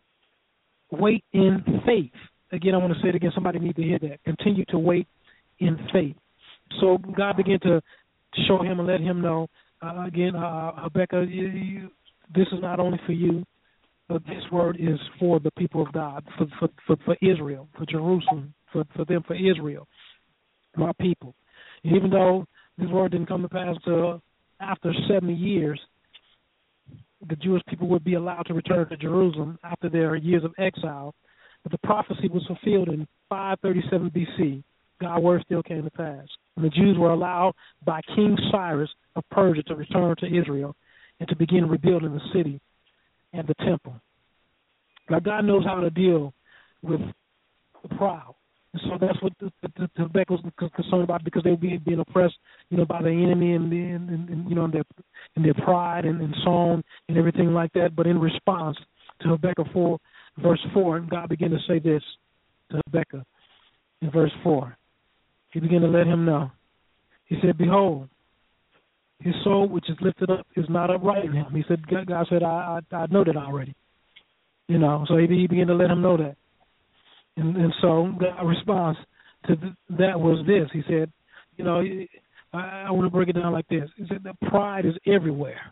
wait in faith. Again, I want to say it again. Somebody needs to hear that. Continue to wait in faith. So God began to show him and let him know, uh, again, uh, Habakkuk, you, you, this is not only for you, but this word is for the people of God, for for, for, for Israel, for Jerusalem, for, for them, for Israel, my people. And even though this word didn't come to pass until after seventy years, the Jewish people would be allowed to return to Jerusalem after their years of exile. But the prophecy was fulfilled in five thirty-seven B C. God's word still came to pass. And the Jews were allowed by King Cyrus of Persia to return to Israel and to begin rebuilding the city and the temple. Now, God knows how to deal with the proud. And so that's what the, the, the Habakkuk was concerned about, because they were being, being oppressed, you know, by the enemy and, and, and, and you know, in their, in their pride and, and song and everything like that. But in response to Habakkuk four, verse four, God began to say this to Habakkuk in verse four. He began to let him know. He said, behold, his soul which is lifted up is not upright in him. He said, God said, I, I, I know that already. You know, so he, he began to let him know that. And, and so God's response to th- that was this. He said, you know, I, I want to break it down like this. He said that pride is everywhere.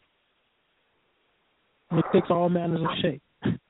And it takes all manners of shape.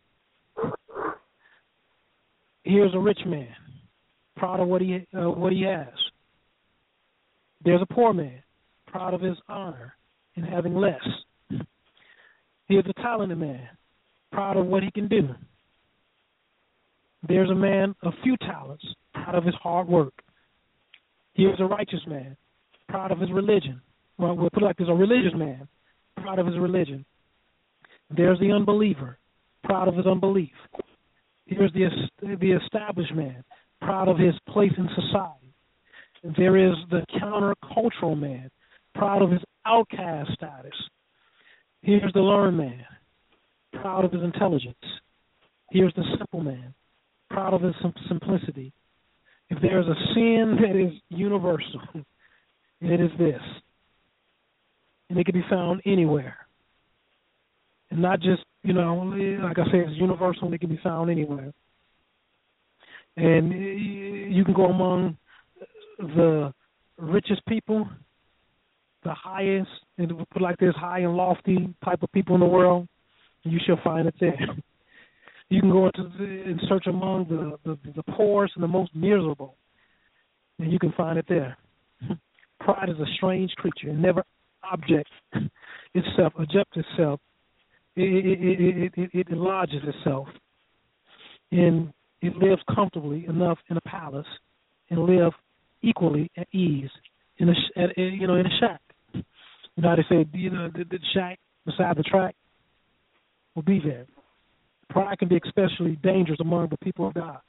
Here's a rich man, proud of what he uh, what he has. There's a poor man, proud of his honor and having less. Here's a talented man, proud of what he can do. There's a man of few talents, proud of his hard work. Here's a righteous man, proud of his religion. Well, we'll put it like this, a religious man, proud of his religion. There's the unbeliever, proud of his unbelief. Here's the the established man, proud of his place in society. And there is the countercultural man, proud of his outcast status. Here's the learned man, proud of his intelligence. Here's the simple man, proud of his simplicity. If there is a sin that is universal, it is this. And it can be found anywhere. And not just, you know, like I said, it's universal and it can be found anywhere. And you can go among the richest people, the highest, and put it like this, high and lofty type of people in the world, and you shall find it there. You can go into the, and search among the, the, the poorest and the most miserable, and you can find it there. Pride is a strange creature. It never objects itself, adjusts itself. It, it, it, it, it lodges itself, and it lives comfortably enough in a palace and live equally at ease in a, at, you know, in a shack. You know how they say, you know, the, the shack, beside the track will be there. Pride can be especially dangerous among the people of God.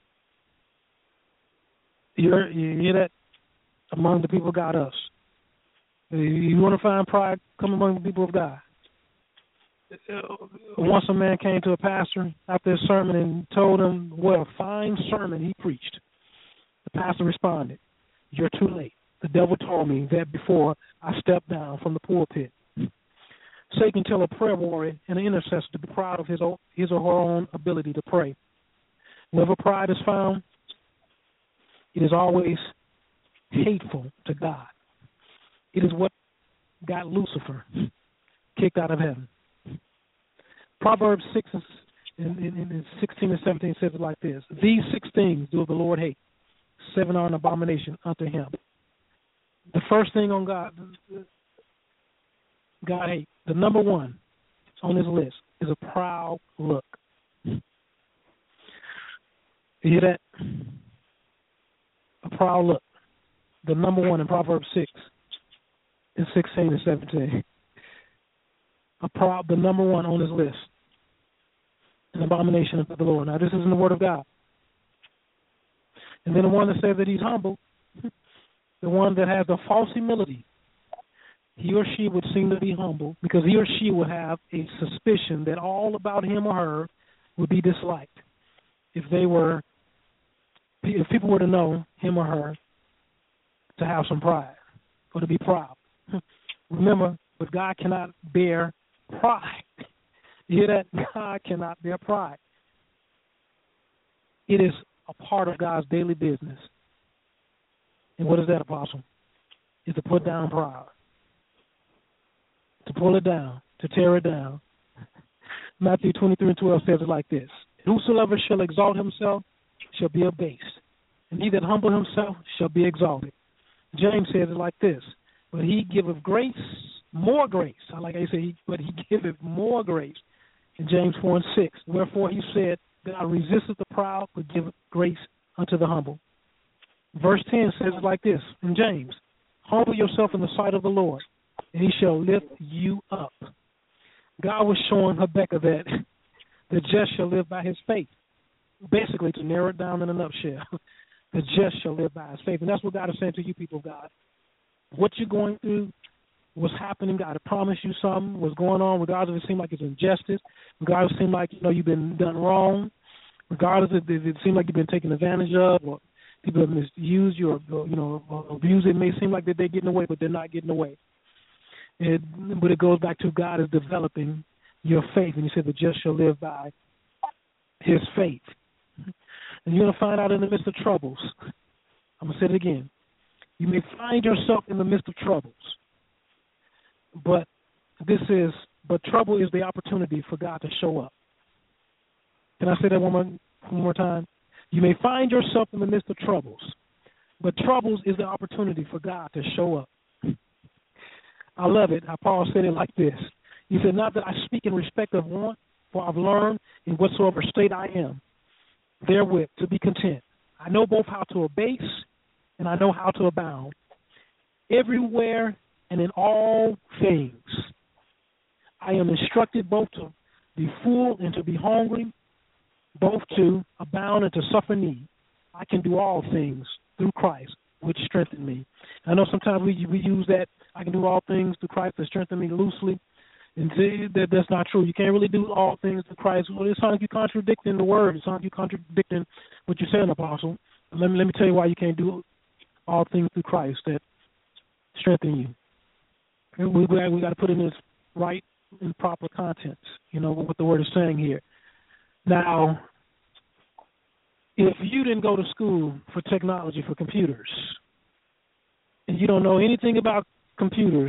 you, hear, you hear that? Among the people of God, us. You want to find pride, come among the people of God. Once a man came to a pastor after his sermon and told him what a fine sermon he preached. The pastor responded, "You're too late. The devil told me that before I stepped down from the pulpit." Satan tell a prayer warrior and an intercessor to be proud of his, his or her own ability to pray. Wherever pride is found, it is always hateful to God. It is what got Lucifer kicked out of heaven. Proverbs six and, and, and sixteen and seventeen says it like this: "These six things do the Lord hate. Seven are an abomination unto him." The first thing on God, God hate, the number one on his list is a proud look. You hear that? A proud look. The number one in Proverbs six and sixteen and seventeen. A proud, the number one on his list. An abomination unto the Lord. Now, this is in the Word of God. And then the one that says that he's humble, the one that has the false humility, he or she would seem to be humble because he or she would have a suspicion that all about him or her would be disliked if they were, if people were to know him or her to have some pride or to be proud. Remember, but God cannot bear pride. You hear that? God cannot bear pride. It is a part of God's daily business. And what is that, Apostle? Is to put down pride. To pull it down, to tear it down. Matthew twenty-three and twelve says it like this: "Whosoever shall exalt himself shall be abased, and he that humble himself shall be exalted." James says it like this: "But he giveth grace, more grace." I like how he said, he, but he giveth more grace. In James four and six, "Wherefore he said, God resisteth the proud, but giveth grace unto the humble." Verse ten says it like this in James: "Humble yourself in the sight of the Lord, and he shall lift you up." God was showing Habakkuk that the just shall live by his faith. Basically, to narrow it down in a nutshell, the just shall live by his faith. And that's what God is saying to you people of God. What you're going through, what's happening, God promised you something, what's going on, regardless if it seems like it's injustice, regardless if it seems like, you know, you've been done wrong, regardless if it seems like you've been taken advantage of, or people have misused you, or, you know, abused it. It may seem like that they're getting away, but they're not getting away. It, but it goes back to God is developing your faith. And he said the just shall live by his faith. And you're going to find out in the midst of troubles. I'm going to say it again. You may find yourself in the midst of troubles. But this is, but trouble is the opportunity for God to show up. Can I say that one more, one more time? You may find yourself in the midst of troubles. But troubles is the opportunity for God to show up. I love it how Paul said it like this. He said, "Not that I speak in respect of want, for I've learned in whatsoever state I am, therewith to be content. I know both how to abase and I know how to abound. Everywhere and in all things I am instructed both to be full and to be hungry, both to abound and to suffer need. I can do all things through Christ, which strengthen me." I know sometimes we we use that, "I can do all things through Christ that strengthen me," loosely. And that that's not true. You can't really do all things through Christ. Well, it sounds like you're contradicting the word. It sounds like you're contradicting what you're saying, Apostle. Let me let me tell you why you can't do all things through Christ that strengthen you. And we we, we got to put in this right and proper contents. You know what the word is saying here. Now, if you didn't go to school for technology, for computers, and you don't know anything about computers,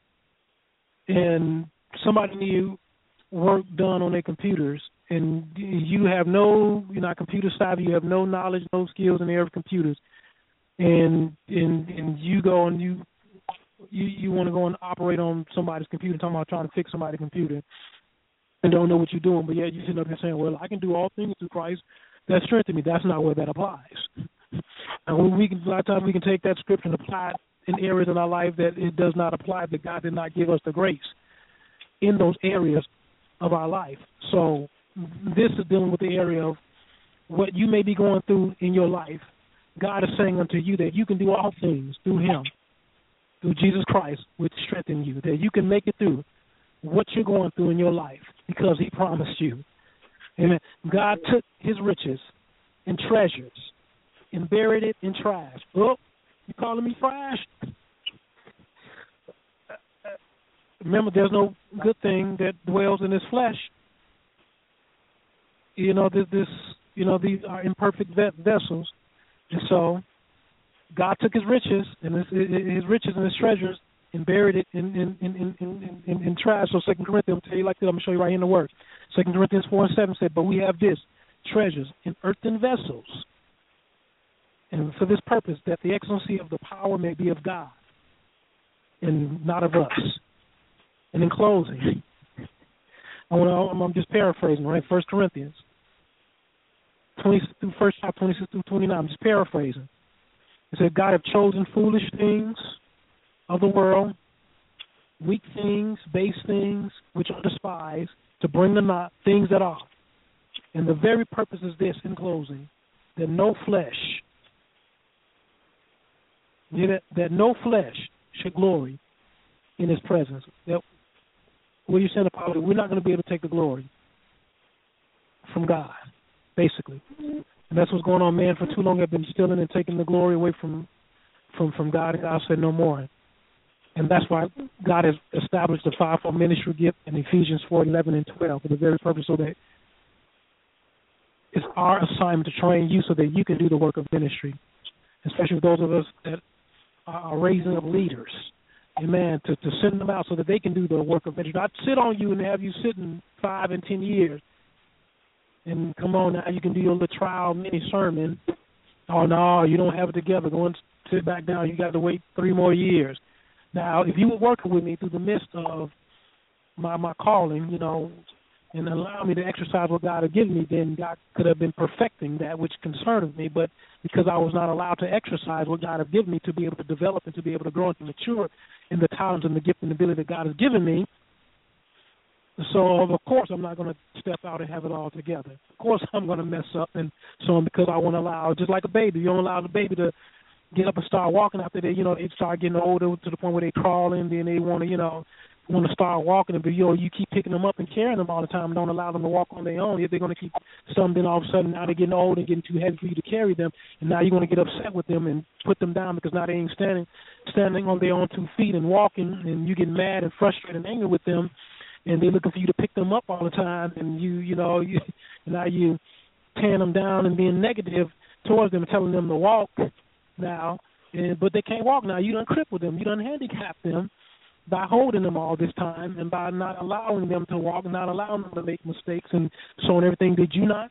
and somebody need work done on their computers, and you have no, you're not computer savvy, you have no knowledge, no skills in the area of computers, and and and you go and you you, you want to go and operate on somebody's computer, talking about trying to fix somebody's computer, and don't know what you're doing, but yet you're sitting up here saying, "Well, I can do all things through Christ that strengthen me." That's not where that applies. And we can, a lot of times we can take that scripture and apply it in areas in our life that it does not apply, but God did not give us the grace. in those areas of our life. So this is dealing with the area of what you may be going through in your life. God is saying unto you that you can do all things through him, through Jesus Christ, which strengthens you, that you can make it through what you're going through in your life because he promised you. Amen. God took his riches and treasures and buried it in trash. Oh, you calling me trash? Remember, there's no good thing that dwells in this flesh. You know, this, this you know, these are imperfect vessels. And so God took his riches and his, his riches and his treasures and buried it in in in in, in, in, in trash. So Second Corinthians, I'll tell you like this, I'm going to show you right here in the Word. Second Corinthians four and seven said, but we have this, treasures in earthen vessels, and for this purpose, that the excellency of the power may be of God and not of us. And in closing, I want to, I'm just paraphrasing, right? First Corinthians, twenty through first chapter twenty-six through twenty-nine. I'm just paraphrasing. It said, God have chosen foolish things of the world, weak things, base things, which are despised, to bring to naught things that are. And the very purpose is this, in closing, that no flesh, that, that no flesh should glory in his presence. That, what are you saying, Apollo? We're not going to be able to take the glory from God, basically. And that's what's going on. Man for too long have been stealing and taking the glory away from from, from God, and God said no more. And that's why God has established the fivefold ministry gift in Ephesians four, eleven, and twelve for the very purpose so that it's our assignment to train you so that you can do the work of ministry, especially those of us that are raising up leaders. Amen, to, to send them out so that they can do the work of ministry. Not sit on you and have you sitting five and ten years. And come on now, you can do your little trial mini sermon. Oh, no, you don't have it together. Go and sit back down. You got to wait three more years. Now, if you were working with me through the midst of my, my calling, you know, and allow me to exercise what God had given me, then God could have been perfecting that which concerned me. But because I was not allowed to exercise what God had given me to be able to develop and to be able to grow and to mature in the talents and the gift and ability that God has given me, so of course I'm not going to step out and have it all together. Of course I'm going to mess up and so on because I want to allow, just like a baby, you don't allow the baby to get up and start walking after they, you know, they start getting older to the point where they crawling, then they want to, you know, want to start walking, but you know, you keep picking them up and carrying them all the time and don't allow them to walk on their own. If they're going to keep some, then all of a sudden now they're getting old and getting too heavy for you to carry them, and now you're going to get upset with them and put them down because now they ain't standing standing on their own two feet and walking, and you get mad and frustrated and angry with them, and they're looking for you to pick them up all the time, and you, you know, you, now you tearing them down and being negative towards them and telling them to walk now, and, but they can't walk now. You done crippled them. You done handicapped them by holding them all this time and by not allowing them to walk, not allowing them to make mistakes and so on everything. Did you not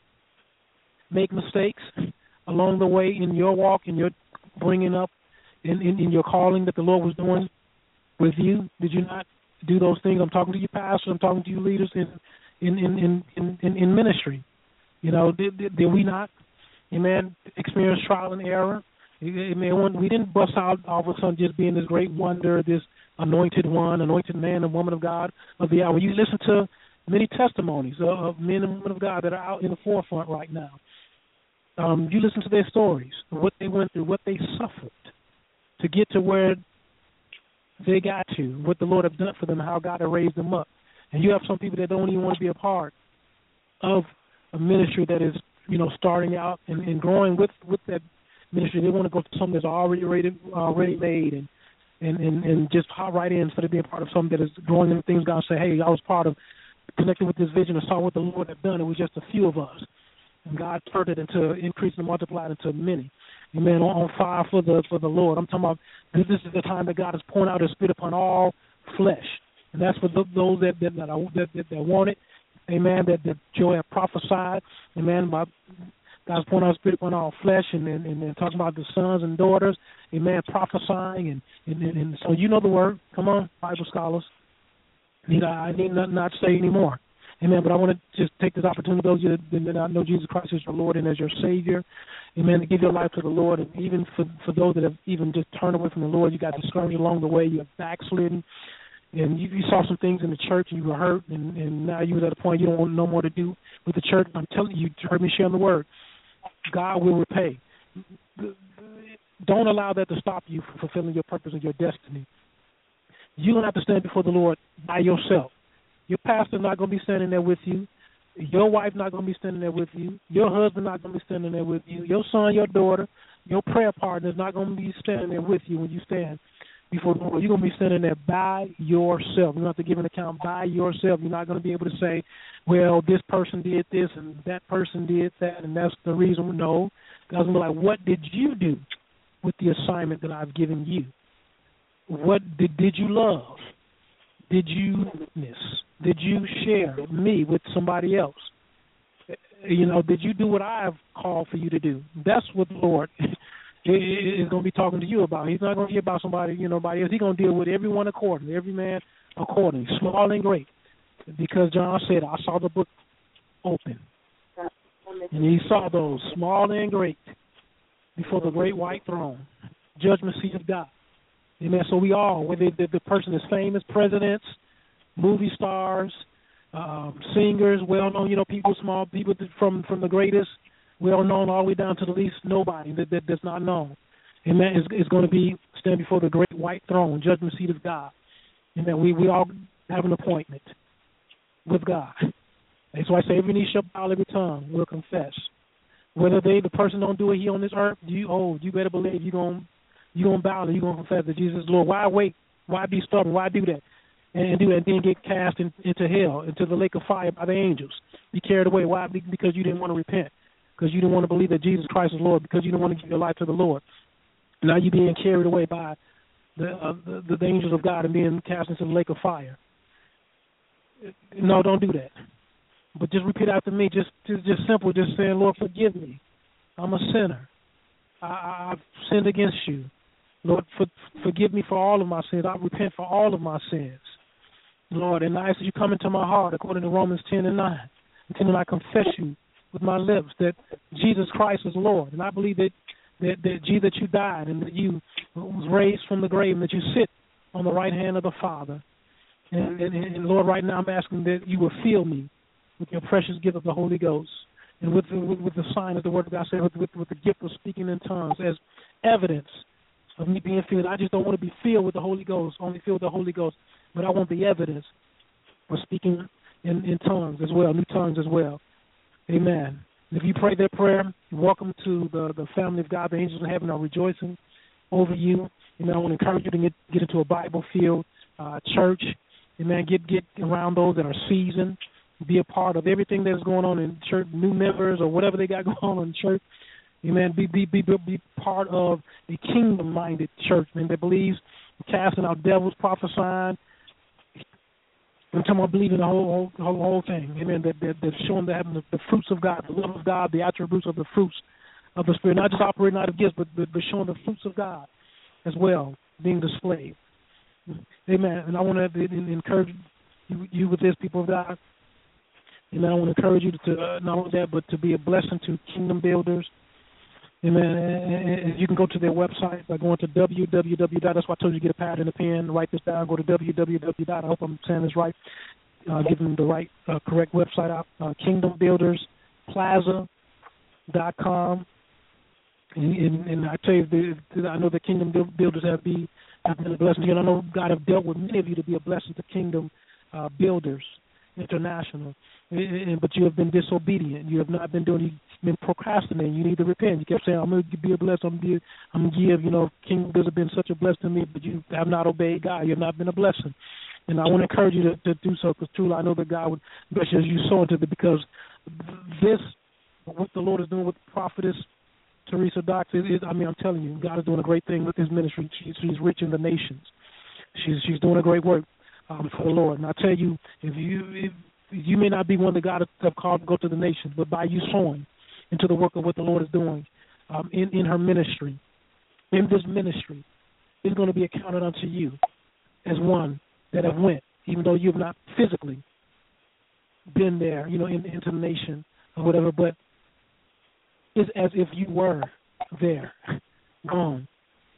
make mistakes along the way in your walk, in your bringing up, in, in, in your calling that the Lord was doing with you? Did you not do those things? I'm talking to you pastors. I'm talking to you leaders in in in in, in, in ministry. You know, did, did, did we not, amen, experience trial and error? Amen. We didn't bust out all of a sudden just being this great wonder, this anointed one, anointed man and woman of God of the hour. You listen to many testimonies of, of men and women of God that are out in the forefront right now. Um, you listen to their stories, what they went through, what they suffered to get to where they got to, what the Lord has done for them, how God has raised them up. And you have some people that don't even want to be a part of a ministry that is, you know, starting out and, and growing with, with that ministry. They want to go to something that's already rated, already made and, and, and, and just hop right in instead of being part of something that is growing into things. God say, hey, I was part of connecting with this vision and saw what the Lord had done. It was just a few of us. And God turned it into increase and multiplied into many. Amen. On, on fire for the for the Lord. I'm talking about this, this is the time that God is pouring out His Spirit upon all flesh, and that's for the, those that that that, are, that that that want it. Amen. That that Joel have prophesied. Amen. About God's pouring out His Spirit upon all flesh, and and, and, and talking about the sons and daughters. Amen. Prophesying, and and, and and so you know the word. Come on, Bible scholars. Need I, I need not not say anymore. Amen. But I want to just take this opportunity, those of you that do not know Jesus Christ as your Lord and as your Savior, amen, to give your life to the Lord. And even for, for those that have even just turned away from the Lord, you got discouraged along the way, you have backslidden, and you, you saw some things in the church and you were hurt, and, and now you're at a point you don't want no more to do with the church. I'm telling you, you heard me sharing the word. God will repay. Don't allow that to stop you from fulfilling your purpose and your destiny. You're going to have to stand before the Lord by yourself. Your pastor's not going to be standing there with you. Your wife's not going to be standing there with you. Your husband's not going to be standing there with you. Your son, your daughter, your prayer partner's not going to be standing there with you when you stand before the Lord. You're going to be standing there by yourself. You're going to have to give an account by yourself. You're not going to be able to say, well, this person did this and that person did that, and that's the reason. No. God's going to be like, what did you do with the assignment that I've given you? What did, did you love? Did you witness? Did you share me with somebody else? You know, did you do what I've called for you to do? That's what the Lord is going to be talking to you about. He's not going to hear about somebody, you know, somebody else. He's going to deal with everyone accordingly, every man accordingly, small and great. Because John said, I saw the book open. And he saw those, small and great, before the great white throne, judgment seat of God. Amen. So we all, whether the, the person is famous, presidents, movie stars, um, singers, well-known, you know, people, small people from, from the greatest, well-known, all the way down to the least nobody that, that that's not known. Amen. Is is going to be stand before the great white throne, judgment seat of God. Amen. We we all have an appointment with God. And so I say every knee shall bow, every tongue will confess. Whether they the person don't do it here on this earth, you oh, you better believe you're gonna you're gonna bow and you're gonna confess that Jesus is Lord. Why wait? Why be stubborn? Why do that? And do that and then get cast in, into hell, into the lake of fire by the angels. Be carried away. Why? Because you didn't want to repent. Because you didn't want to believe that Jesus Christ is Lord. Because you didn't want to give your life to the Lord. Now you're being carried away by the, uh, the the angels of God and being cast into the lake of fire. No, don't do that. But just repeat after me. Just just, just simple. Just saying, Lord, forgive me. I'm a sinner. I, I've sinned against you. Lord, for, forgive me for all of my sins. I repent for all of my sins. Lord, and I ask that you come into my heart according to Romans ten and nine. And I confess you with my lips that Jesus Christ is Lord. And I believe that, that, that Jesus, that you died and that you was raised from the grave and that you sit on the right hand of the Father. And, and, and Lord, right now I'm asking that you will fill me with your precious gift of the Holy Ghost and with the, with, with the sign of the Word of God, with, with, with the gift of speaking in tongues as evidence of me being filled. I just don't want to be filled with the Holy Ghost, only filled with the Holy Ghost, but I want the evidence of speaking in, in tongues as well, new tongues as well. Amen. And if you pray that prayer, welcome to the, the family of God. The angels in heaven are rejoicing over you. Amen. I want to encourage you to get, get into a Bible-filled uh, church. Amen. Get get around those that are seasoned. Be a part of everything that's going on in church, new members or whatever they got going on in church. Amen. Be be be be part of a kingdom-minded church, man, that believes in casting out devils, prophesying. I'm talking about believing the whole whole, whole thing. Amen. That, that that's showing that having the, the fruits of God, the love of God, the attributes of the fruits of the Spirit, not just operating out of gifts, but, but but showing the fruits of God as well being displayed. Amen. And I want to encourage you, you with this, people of God. And I want to encourage you to uh, not only that, but to be a blessing to kingdom builders. Amen. And you can go to their website by going to w w w. That's why I told you to get a pad and a pen. Write this down. Go to w w w. I hope I'm saying this right. Uh, give them the right, uh, correct website out. Uh, kingdom builders plaza dot com. And, and, and I tell you, the, I know the Kingdom Builders have, be, have been a blessing to you. And I know God have dealt with many of you to be a blessing to Kingdom uh, Builders International. And, but you have been disobedient. You have not been doing. You've been procrastinating. You need to repent. You kept saying, "I'm going to be a blessing. I'm going to I'm going to give." You know, Kingdom Builders have been such a blessing to me, but you have not obeyed God. You have not been a blessing. And I want to encourage you to, to do so, because truly I know that God would bless you as you sow into it. Because this, what the Lord is doing with the prophetess Teresa Dox, is, is, I mean, I'm telling you, God is doing a great thing with His ministry. She's, she's reaching the nations. She's she's doing a great work um, for the Lord. And I tell you, if you if you may not be one that God have called to go to the nations, but by you sowing into the work of what the Lord is doing um, in in her ministry, in this ministry, is going to be accounted unto you as one that have went, even though you have not physically been there, you know, in, into the nation or whatever, but it's as if you were there, gone,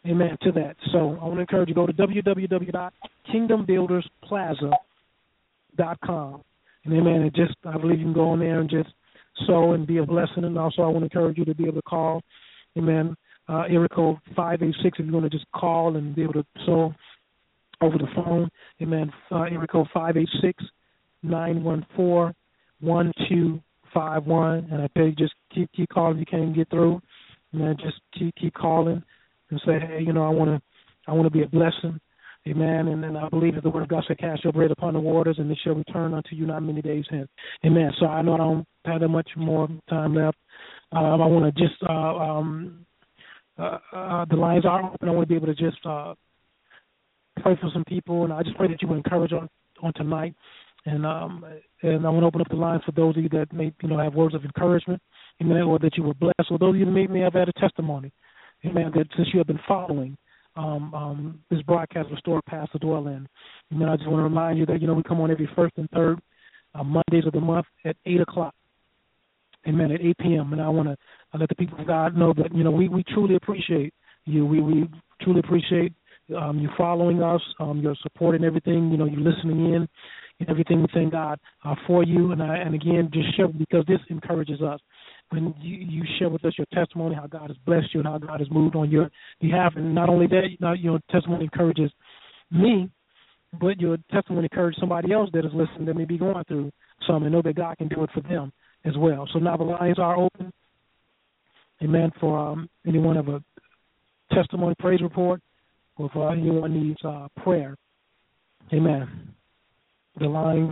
amen, to that. So I want to encourage you to go to w w w dot kingdom builders plaza dot com. And amen, and just, I believe you can go on there and just sow and be a blessing. And also I want to encourage you to be able to call, amen, uh, area code five eight six if you want to just call and be able to sow over the phone. Amen, uh, area code five eight six, nine one four, one two five one. And I tell you, just keep keep calling if you can't get through. Amen, just keep keep calling and say, hey, you know, I want to I want to be a blessing. Amen. And then I believe that the word of God said, cast your bread upon the waters, and it shall return unto you not many days hence. Amen. So I know I don't have that much more time left. Um, I want to just, uh, um, uh, uh, the lines are open. I want to be able to just uh, pray for some people, and I just pray that you will encourage on, on tonight. And um, and I want to open up the lines for those of you that may, you know, have words of encouragement, amen, or that you were blessed, or those of you that may, may have had a testimony, amen, that since you have been following Um, um, this broadcast, Restore Path to Dwell In. And then I just want to remind you that, you know, we come on every first and third uh, Mondays of the month at eight o'clock. Amen, at eight p.m. And I want to let the people of God know that, you know, we, we truly appreciate you. We, we truly appreciate um, you following us, um, your support and everything, you know, you listening in and everything. We thank God uh, for you. And, I, and again, just share, because this encourages us. When you, you share with us your testimony, how God has blessed you and how God has moved on your behalf. And not only that, you know, your testimony encourages me, but your testimony encourages somebody else that is listening that may be going through something, and know that God can do it for them as well. So now the lines are open, amen, for um, anyone of a testimony, praise report, or if uh, anyone needs uh, prayer. Amen. The lines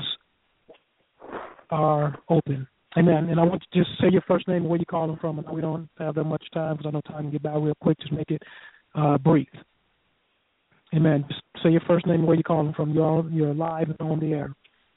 are open. Amen. And I want you to just say your first name and where you're calling from. And we don't have that much time because I know time can get by real quick. Just make it uh, brief. Amen. Just say your first name and where you're calling from. You're, all, you're live and on the air.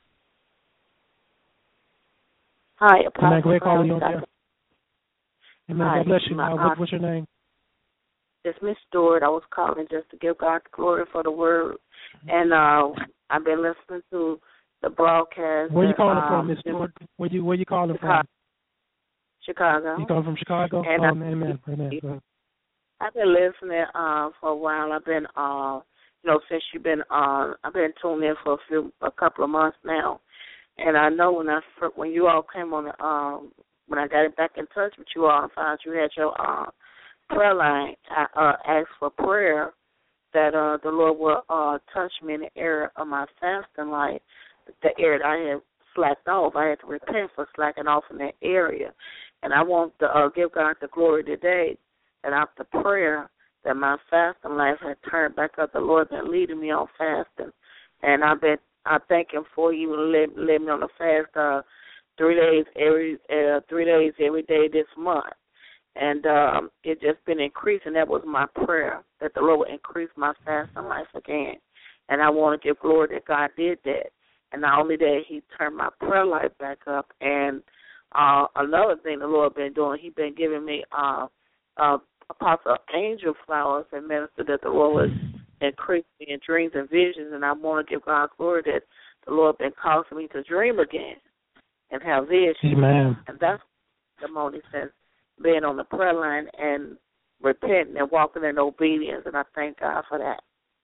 Hi, Apostle. Amen. Go ahead, call you on the air. Amen. Hi, God bless you. my, uh, what, what's your name? It's Miss Stewart. I was calling just to give God the glory for the word. And uh, I've been listening to the broadcast. Where are you calling um, from, Miss Stewart? Where you where you calling Chicago. from? Chicago. You calling from Chicago? And oh, I, amen. Amen. I've been listening uh, for a while. I've been, uh, you know, since you've been on, uh, I've been tuned in for a few, a couple of months now. And I know when I when you all came on, the, um, when I got back in touch with you all, I found you had your uh, prayer line. I uh, asked for prayer that uh, the Lord will uh, touch me in the area of my fasting life. The area that I had slacked off. I had to repent for slacking off in that area. And I want to uh, give God the glory today that after prayer that my fasting life had turned back up. The Lord been leading me on fasting. And I've been, I thank him for you and let, let me on the fast uh, three days every uh, three days every day this month. And um, it just been increasing. That was my prayer, that the Lord would increase my fasting life again. And I want to give glory that God did that. And not only that, he turned my prayer life back up. And uh, another thing the Lord been doing, he been giving me uh, uh, Apostle Angel Flowers and minister that the Lord was increasing me in dreams and visions. And I want to give God glory that the Lord been causing me to dream again and have visions. Amen. And that's the testimony since being on the prayer line and repenting and walking in obedience. And I thank God for that.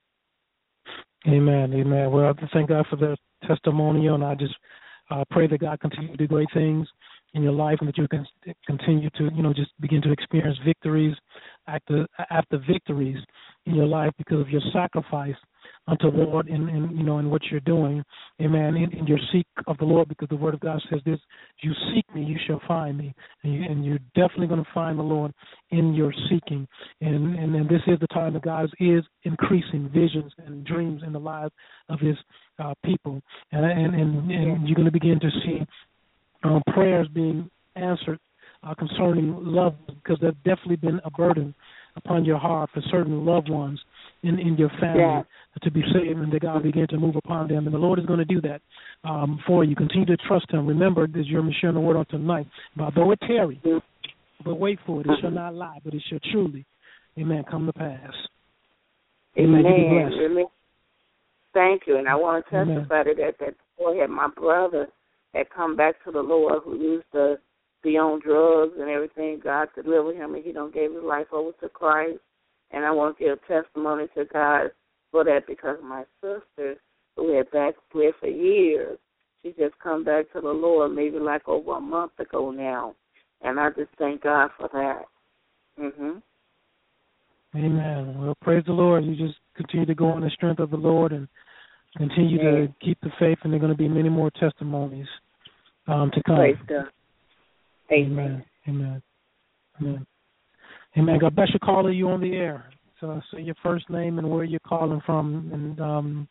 Amen. Amen. Well, I thank God for the testimonial, and I just uh, pray that God continue to do great things in your life, and that you can continue to, you know, just begin to experience victories after after victories in your life because of your sacrifice unto the Lord in, in you know in what you're doing. Amen. In, in your seek of the Lord, because the Word of God says this: "You seek me, you shall find me," and, you, and you're definitely going to find the Lord in your seeking. And, and and this is the time that God is increasing visions and dreams in the lives of His uh, people, and and and, and you're going to begin to see um, prayers being answered uh, concerning love, because there's definitely been a burden upon your heart for certain loved ones in, in your family yeah. to be saved, and that God begin to move upon them. And the Lord is going to do that um, for you. Continue to trust Him. Remember, as you're sharing the word on tonight, but though it tarry, but wait for it. It shall not lie, but it shall truly, amen, come to pass. Amen. Amen. amen. Thank you. And I want to testify amen. to that, that boy had my brother had come back to the Lord, who used to be on drugs and everything. God delivered him, and he done gave his life over to Christ. And I want to give testimony to God for that because my sister, who had backslid for years, she just come back to the Lord maybe like over a month ago now. And I just thank God for that. Mhm. Amen. Well, praise the Lord. You just continue to go in the strength of the Lord and continue Amen. to keep the faith, and there are going to be many more testimonies um, to come. Praise God. Amen. Amen. Amen. Amen. God bless you, caller. You on the air. So say your first name and where you're calling from, and um,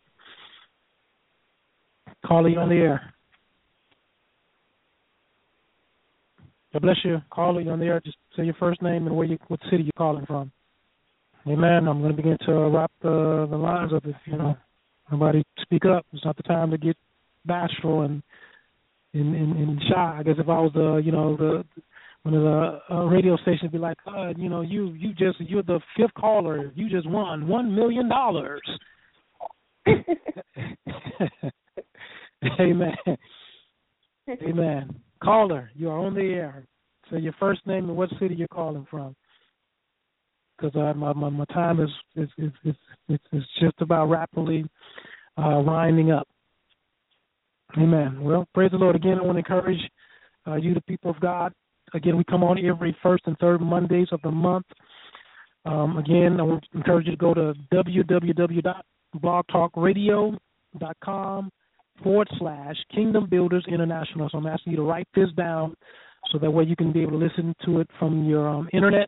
caller, you on the air. God bless you, caller. You on the air. Just say your first name and where you, what city you're calling from. Amen. I'm going to begin to wrap the, the lines up. If you know nobody speak up, it's not the time to get bashful and and, and, and shy. I guess if I was the you know the one of the uh, radio stations be like, uh, you know, you you just you're the fifth caller. You just won one million dollars. Amen. Amen. Caller, you are on the air. Say your first name and what city you're calling from. Because uh, my, my my time is is is, is, is, is just about rapidly uh, winding up. Amen. Well, praise the Lord. Again, I want to encourage uh, you, the people of God. Again, we come on every first and third Mondays of the month. Um, again, I want to encourage you to go to www.blogtalkradio.com forward slash Kingdom Builders International. So I'm asking you to write this down so that way you can be able to listen to it from your um, internet.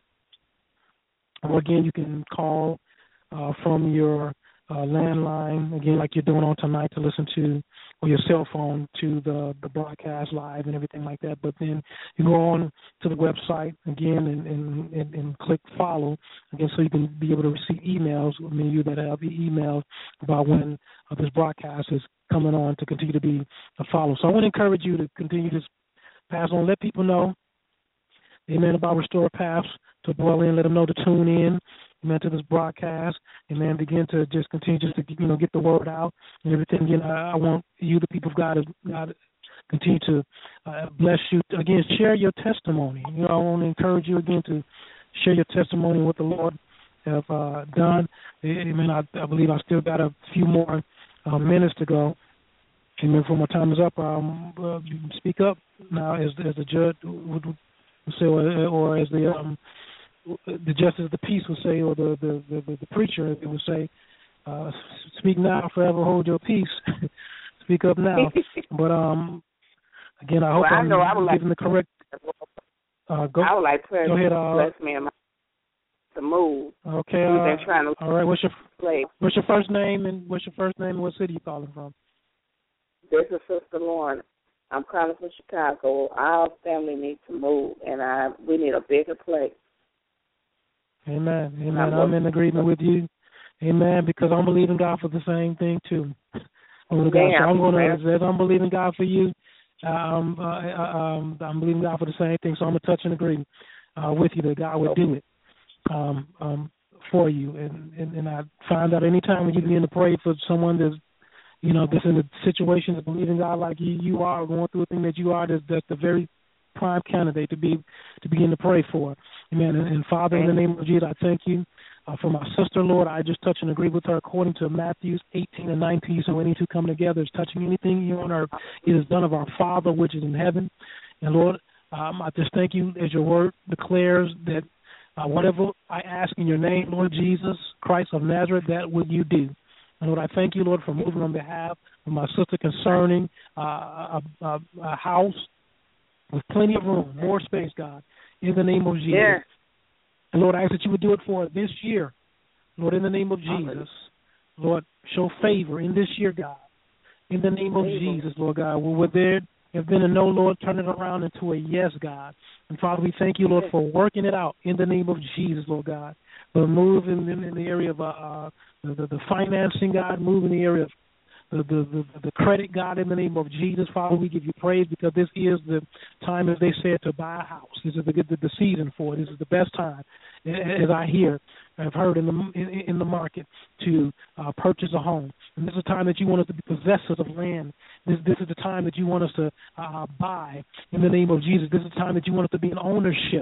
Or again, you can call uh, from your uh, landline, again, like you're doing on tonight, to listen to, or your cell phone, to the, the broadcast live and everything like that. But then you go on to the website, again, and, and, and, and click follow, again, so you can be able to receive emails, I mean, you that have the emails about when uh, this broadcast is coming on, to continue to be a follow. So I want to encourage you to continue to pass on, let people know, amen, about Restore Paths, to boil in, let them know to tune in, amen, to this broadcast, amen, begin to just continue just to, you know, get the word out and everything. Again, I, I want you, the people of God, to God, continue to uh, bless you. Again, share your testimony. You know, I want to encourage you again to share your testimony, what the Lord have uh, done. Amen. I, I believe I still got a few more uh, minutes to go. Amen. Before my time is up, um, uh, you can speak up now as as the judge would say, or, or as the um, the justice of the peace would say, or the the, the, the preacher would say, uh, speak now, forever hold your peace. Speak up now. But um, again, I hope well, I'm I know I would giving like, the correct. Uh, go, I would like prayer. Go ahead. Uh, bless me and my to move. Okay. We've Uh, been trying to. All right. What's your play. What's your first name and what's your first name and what city you calling from? This is Sister Lauren. I'm calling from Chicago. Our family needs to move, and I we need a bigger place. Amen. Amen. I'm in agreement with you. Amen. Because I'm believing God for the same thing too. God, so I'm going to, as I'm believing God for you, um, uh, um, I'm believing God for the same thing. So I'm going to touch and agree uh, with you that God will do it um, um, for you. And, and, and I find out anytime when you begin to pray for someone that's, you know, that's in a situation of believing God like you, you are, going through a thing that you are, that's, that's the very prime candidate to be to begin to pray for. Amen. And, and Father, in the name of Jesus, I thank you uh, for my sister, Lord. I just touch and agree with her according to Matthew eighteen and nineteen. So any two coming together is touching anything here on earth. It is done of our Father which is in heaven. And Lord, um, I just thank you as your word declares that uh, whatever I ask in your name, Lord Jesus Christ of Nazareth, that will you do. And Lord, I thank you, Lord, for moving on behalf of my sister concerning uh, a, a, a house with plenty of room, more space, God, in the name of Jesus. Yeah. And Lord, I ask that you would do it for her this year. Lord, in the name of Jesus. Lord, show favor in this year, God. In the name of Jesus, Lord God. Where there have been a no, Lord, turn it around into a yes, God. And Father, we thank you, Lord, for working it out in the name of Jesus, Lord God. But move in, in, in the area of uh, the, the, the financing, God. Move in the area of The, the, the, the credit, God, in the name of Jesus. Father, we give you praise because this is the time, as they said, to buy a house. This is the, the, the season for it. This is the best time, as I hear, I've heard in the in, in the market, to uh, purchase a home. And this is the time that you want us to be possessors of land. This, this is the time that you want us to uh, buy in the name of Jesus. This is the time that you want us to be in ownership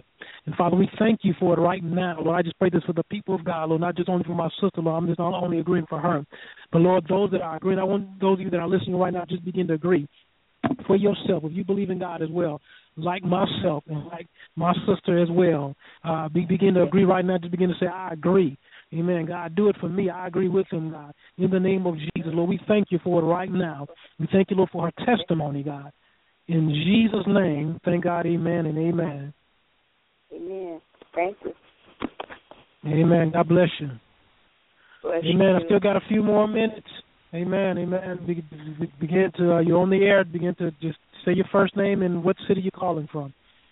And, Father, we thank you for it right now. Lord, I just pray this for the people of God, Lord, not just only for my sister, Lord. I'm just not only agreeing for her. But, Lord, those that are agreeing, I want those of you that are listening right now, just begin to agree for yourself. If you believe in God as well, like myself and like my sister as well, uh, be, begin to agree right now. Just begin to say, I agree. Amen. God, do it for me. I agree with him, God. In the name of Jesus, Lord, we thank you for it right now. We thank you, Lord, for her testimony, God. In Jesus' name, thank God, amen and amen. Amen. Thank you. Amen. God bless you. Bless amen. You. I still got a few more minutes. Amen. Amen. Be, be, begin to, uh, you're on the air. Begin to just say your first name and what city you're calling from.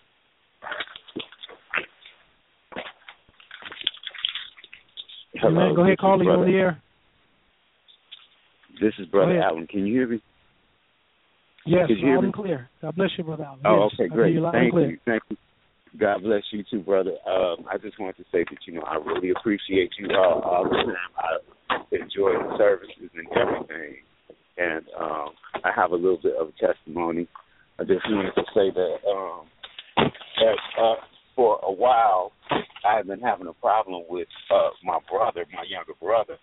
Hello, Amen. Go ahead, caller. You're on the air. This is Brother Allen. Can you hear me? Yes, Could you hear loud me? and clear. God bless you, Brother Allen. Oh, yes, okay, great. You Thank you. Thank you. God bless you too, brother. Um, I just wanted to say that, you know, I really appreciate you all, all the time. I enjoy the services and everything. And um, I have a little bit of a testimony. I just wanted to say that, um, that uh, for a while I have been having a problem with uh, my brother, my younger brother,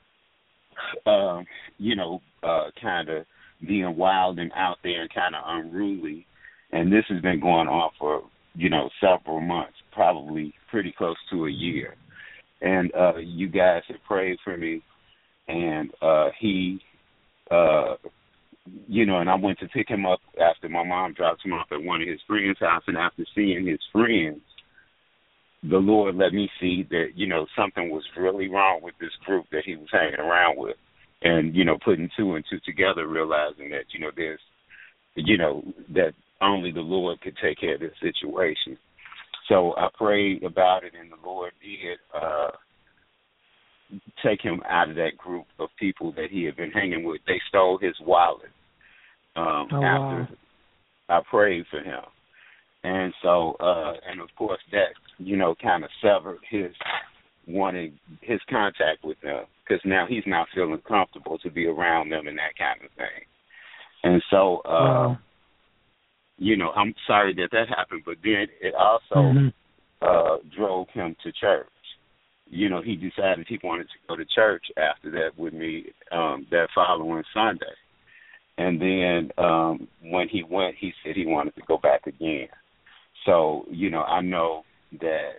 um, you know, uh, kind of being wild and out there and kind of unruly. And this has been going on for, you know, several months, probably pretty close to a year. And uh, you guys have prayed for me, and uh, he, uh, you know, and I went to pick him up after my mom dropped him off at one of his friends' house, and after seeing his friends, the Lord let me see that, you know, something was really wrong with this group that he was hanging around with. And, you know, putting two and two together, realizing that, you know, there's, you know, that only the Lord could take care of this situation. So I prayed about it, and the Lord did uh, take him out of that group of people that he had been hanging with. They stole his wallet um, oh, after wow. I prayed for him. And so, uh, and of course, that, you know, kind of severed his wanting his contact with them, because now he's not feeling comfortable to be around them and that kind of thing. And so, uh, wow. you know, I'm sorry that that happened, but then it also mm-hmm. uh, drove him to church. You know, he decided he wanted to go to church after that with me um, that following Sunday. And then um, when he went, he said he wanted to go back again. So, you know, I know that,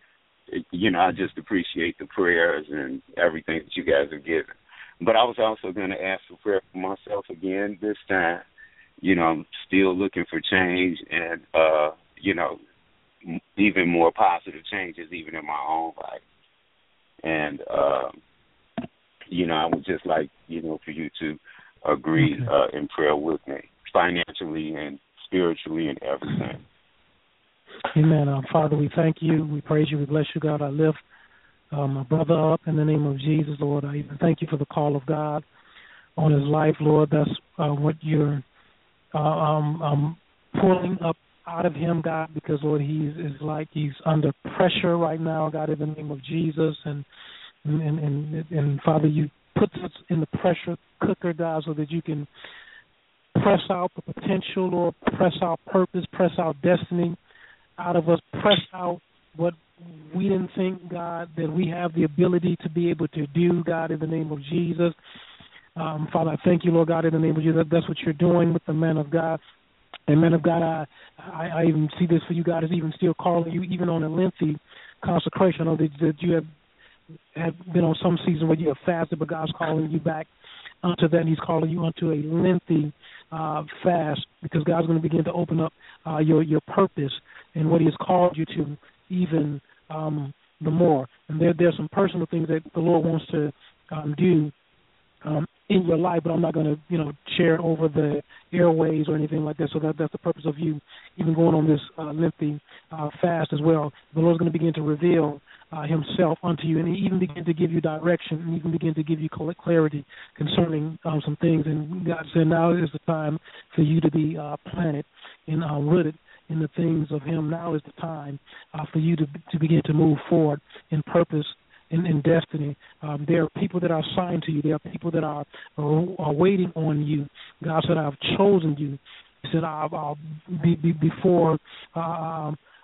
you know, I just appreciate the prayers and everything that you guys have given. But I was also going to ask for prayer for myself again this time. You know, I'm still looking for change and, uh, you know, even more positive changes even in my own life. And, uh, you know, I would just like, you know, for you to agree okay. uh, in prayer with me, financially and spiritually and everything. Amen. Uh, Father, we thank you. We praise you. We bless you, God. I lift uh, my brother up in the name of Jesus, Lord. I even thank you for the call of God on his life, Lord. That's uh, what you're uh, um, um, pulling up out of him, God, because, Lord, he is like he's under pressure right now, God, in the name of Jesus. And, and, and, and Father, you put us in the pressure cooker, God, so that you can press out the potential, Lord, press out purpose, press out destiny out of us, press out what we didn't think, God, that we have the ability to be able to do, God, in the name of Jesus. Um, Father, I thank you, Lord God, in the name of Jesus. That's what you're doing with the man of God. And man of God, I, I, I even see this for you, God, is even still calling you, even on a lengthy consecration. I know that, that you have, have been on some season where you have fasted, but God's calling you back unto that, and he's calling you onto a lengthy uh, fast, because God's going to begin to open up uh, your, your purpose and what he has called you to even um, the more. And there there's some personal things that the Lord wants to um, do um, in your life, but I'm not going to, you know, share it over the airways or anything like that. So that that's the purpose of you even going on this uh, lengthy uh, fast as well. The Lord's going to begin to reveal uh, himself unto you, and he even begin to give you direction, and even begin to give you clarity concerning um, some things. And God said, now is the time for you to be uh, planted and uh, rooted in the things of him. Now is the time uh, for you to to begin to move forward in purpose, in, in destiny. Um, there are people that are assigned to you. There are people that are, are, are waiting on you. God said, I've chosen you. He said, I'll, I'll be, be before uh,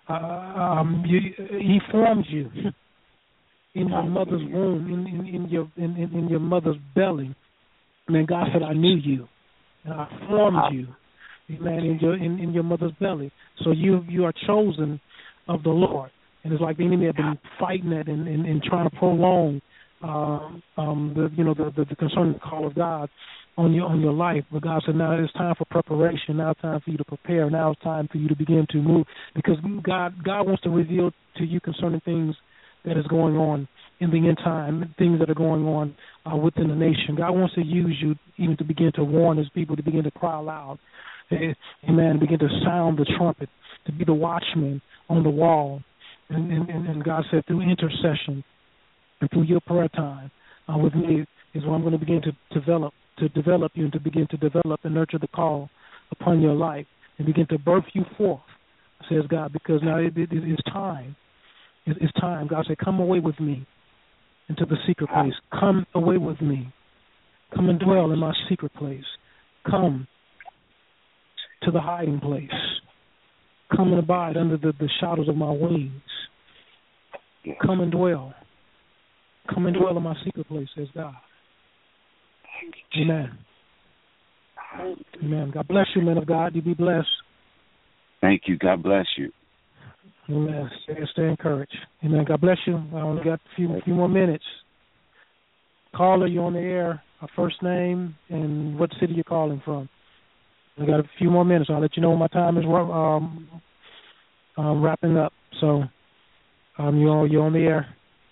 uh, um, you, He formed you in your mother's womb, in, in, in your in, in your mother's belly. And then God said, I knew you, and I formed you, amen, in your in, in your mother's belly. So you you are chosen of the Lord. And it's like the enemy have been fighting that and, and, and trying to prolong um, um, the you know the, the, the concerning call of God on your on your life. But God said, now it's time for preparation. Now it's time for you to prepare. Now it's time for you to begin to move, because God God wants to reveal to you concerning things that is going on in the end time, things that are going on uh, within the nation. God wants to use you even to begin to warn His people, to begin to cry aloud, amen, begin to sound the trumpet, to be the watchman on the wall. And, and, and God said, through intercession and through your prayer time uh, with me is where I'm going to begin to develop, to develop you and to begin to develop and nurture the call upon your life and begin to birth you forth, says God, because now it, it, it's time. It, it's time. God said, come away with me into the secret place. Come away with me. Come and dwell in my secret place. Come to the hiding place. Come and abide under the, the shadows of my wings. Come and dwell. Come and dwell in my secret place, says God. Amen. Amen. God bless you, man of God. You be blessed. Thank you. God bless you. Amen. Stay, stay encouraged. Amen. God bless you. I only got a few, a few more minutes. Caller, you on the air. Our first name and what city you're calling from. I got a few more minutes. I'll let you know when my time is um, um, wrapping up. So um, you're, you're on the air.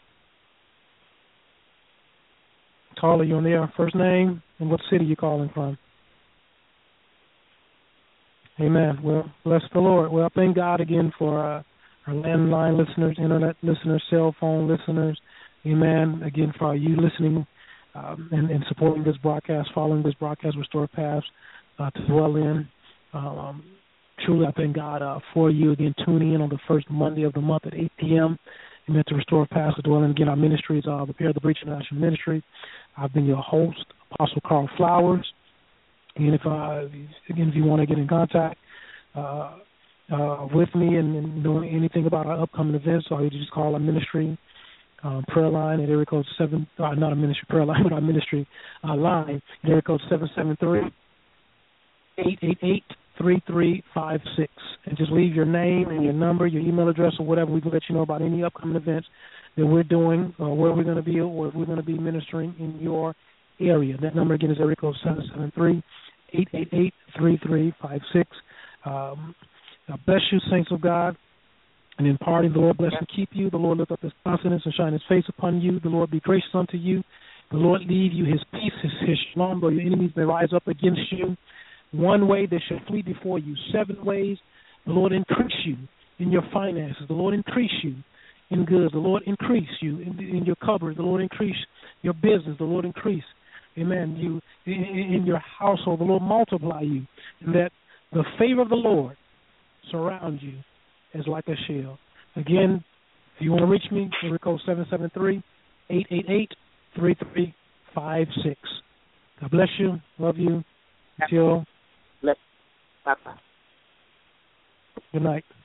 Caller, you on the air. First name and what city you're calling from. Amen. Well, bless the Lord. Well, thank God again for uh, our landline listeners, internet listeners, cell phone listeners. Amen. Again, for you listening um, and, and supporting this broadcast, following this broadcast, Restore Paths uh, to dwell in. Um, truly, I thank God uh, for you again tuning in on the first Monday of the month at eight p.m. Amen. To Restore Paths to dwell in. Again, our ministry is uh, Repair the Breach International Ministry. I've been your host, Apostle Carl Flowers. And if uh, again, if you want to get in contact uh, uh, with me and, and know anything about our upcoming events, or you just call our ministry um, prayer line at area code seven. Uh, not a ministry prayer line, but our ministry uh, line at area code seven seven three, eight eight eight, three three five six, and just leave your name and your number, your email address, or whatever. We can let you know about any upcoming events that we're doing, or where we're going to be, or if we're going to be ministering in your area. That number again is area code seven seven three, eight eight eight, three three five six. Um, God bless you, saints of God. And in parting, the Lord bless and keep you. The Lord lift up His countenance and shine His face upon you. The Lord be gracious unto you. The Lord leave you His peace, His, his shalom, though your enemies may rise up against you. One way they shall flee before you. Seven ways the Lord increase you in your finances. The Lord increase you in goods. The Lord increase you in, in your cupboard. The Lord increase your business. The Lord increase, amen, you in, in your household. The Lord multiply you, and that the favor of the Lord surround you as like a shield. Again, if you want to reach me, area code seven seven three, eight eight eight, three three five six. God bless you. Love you. Until Bye-bye. Good night.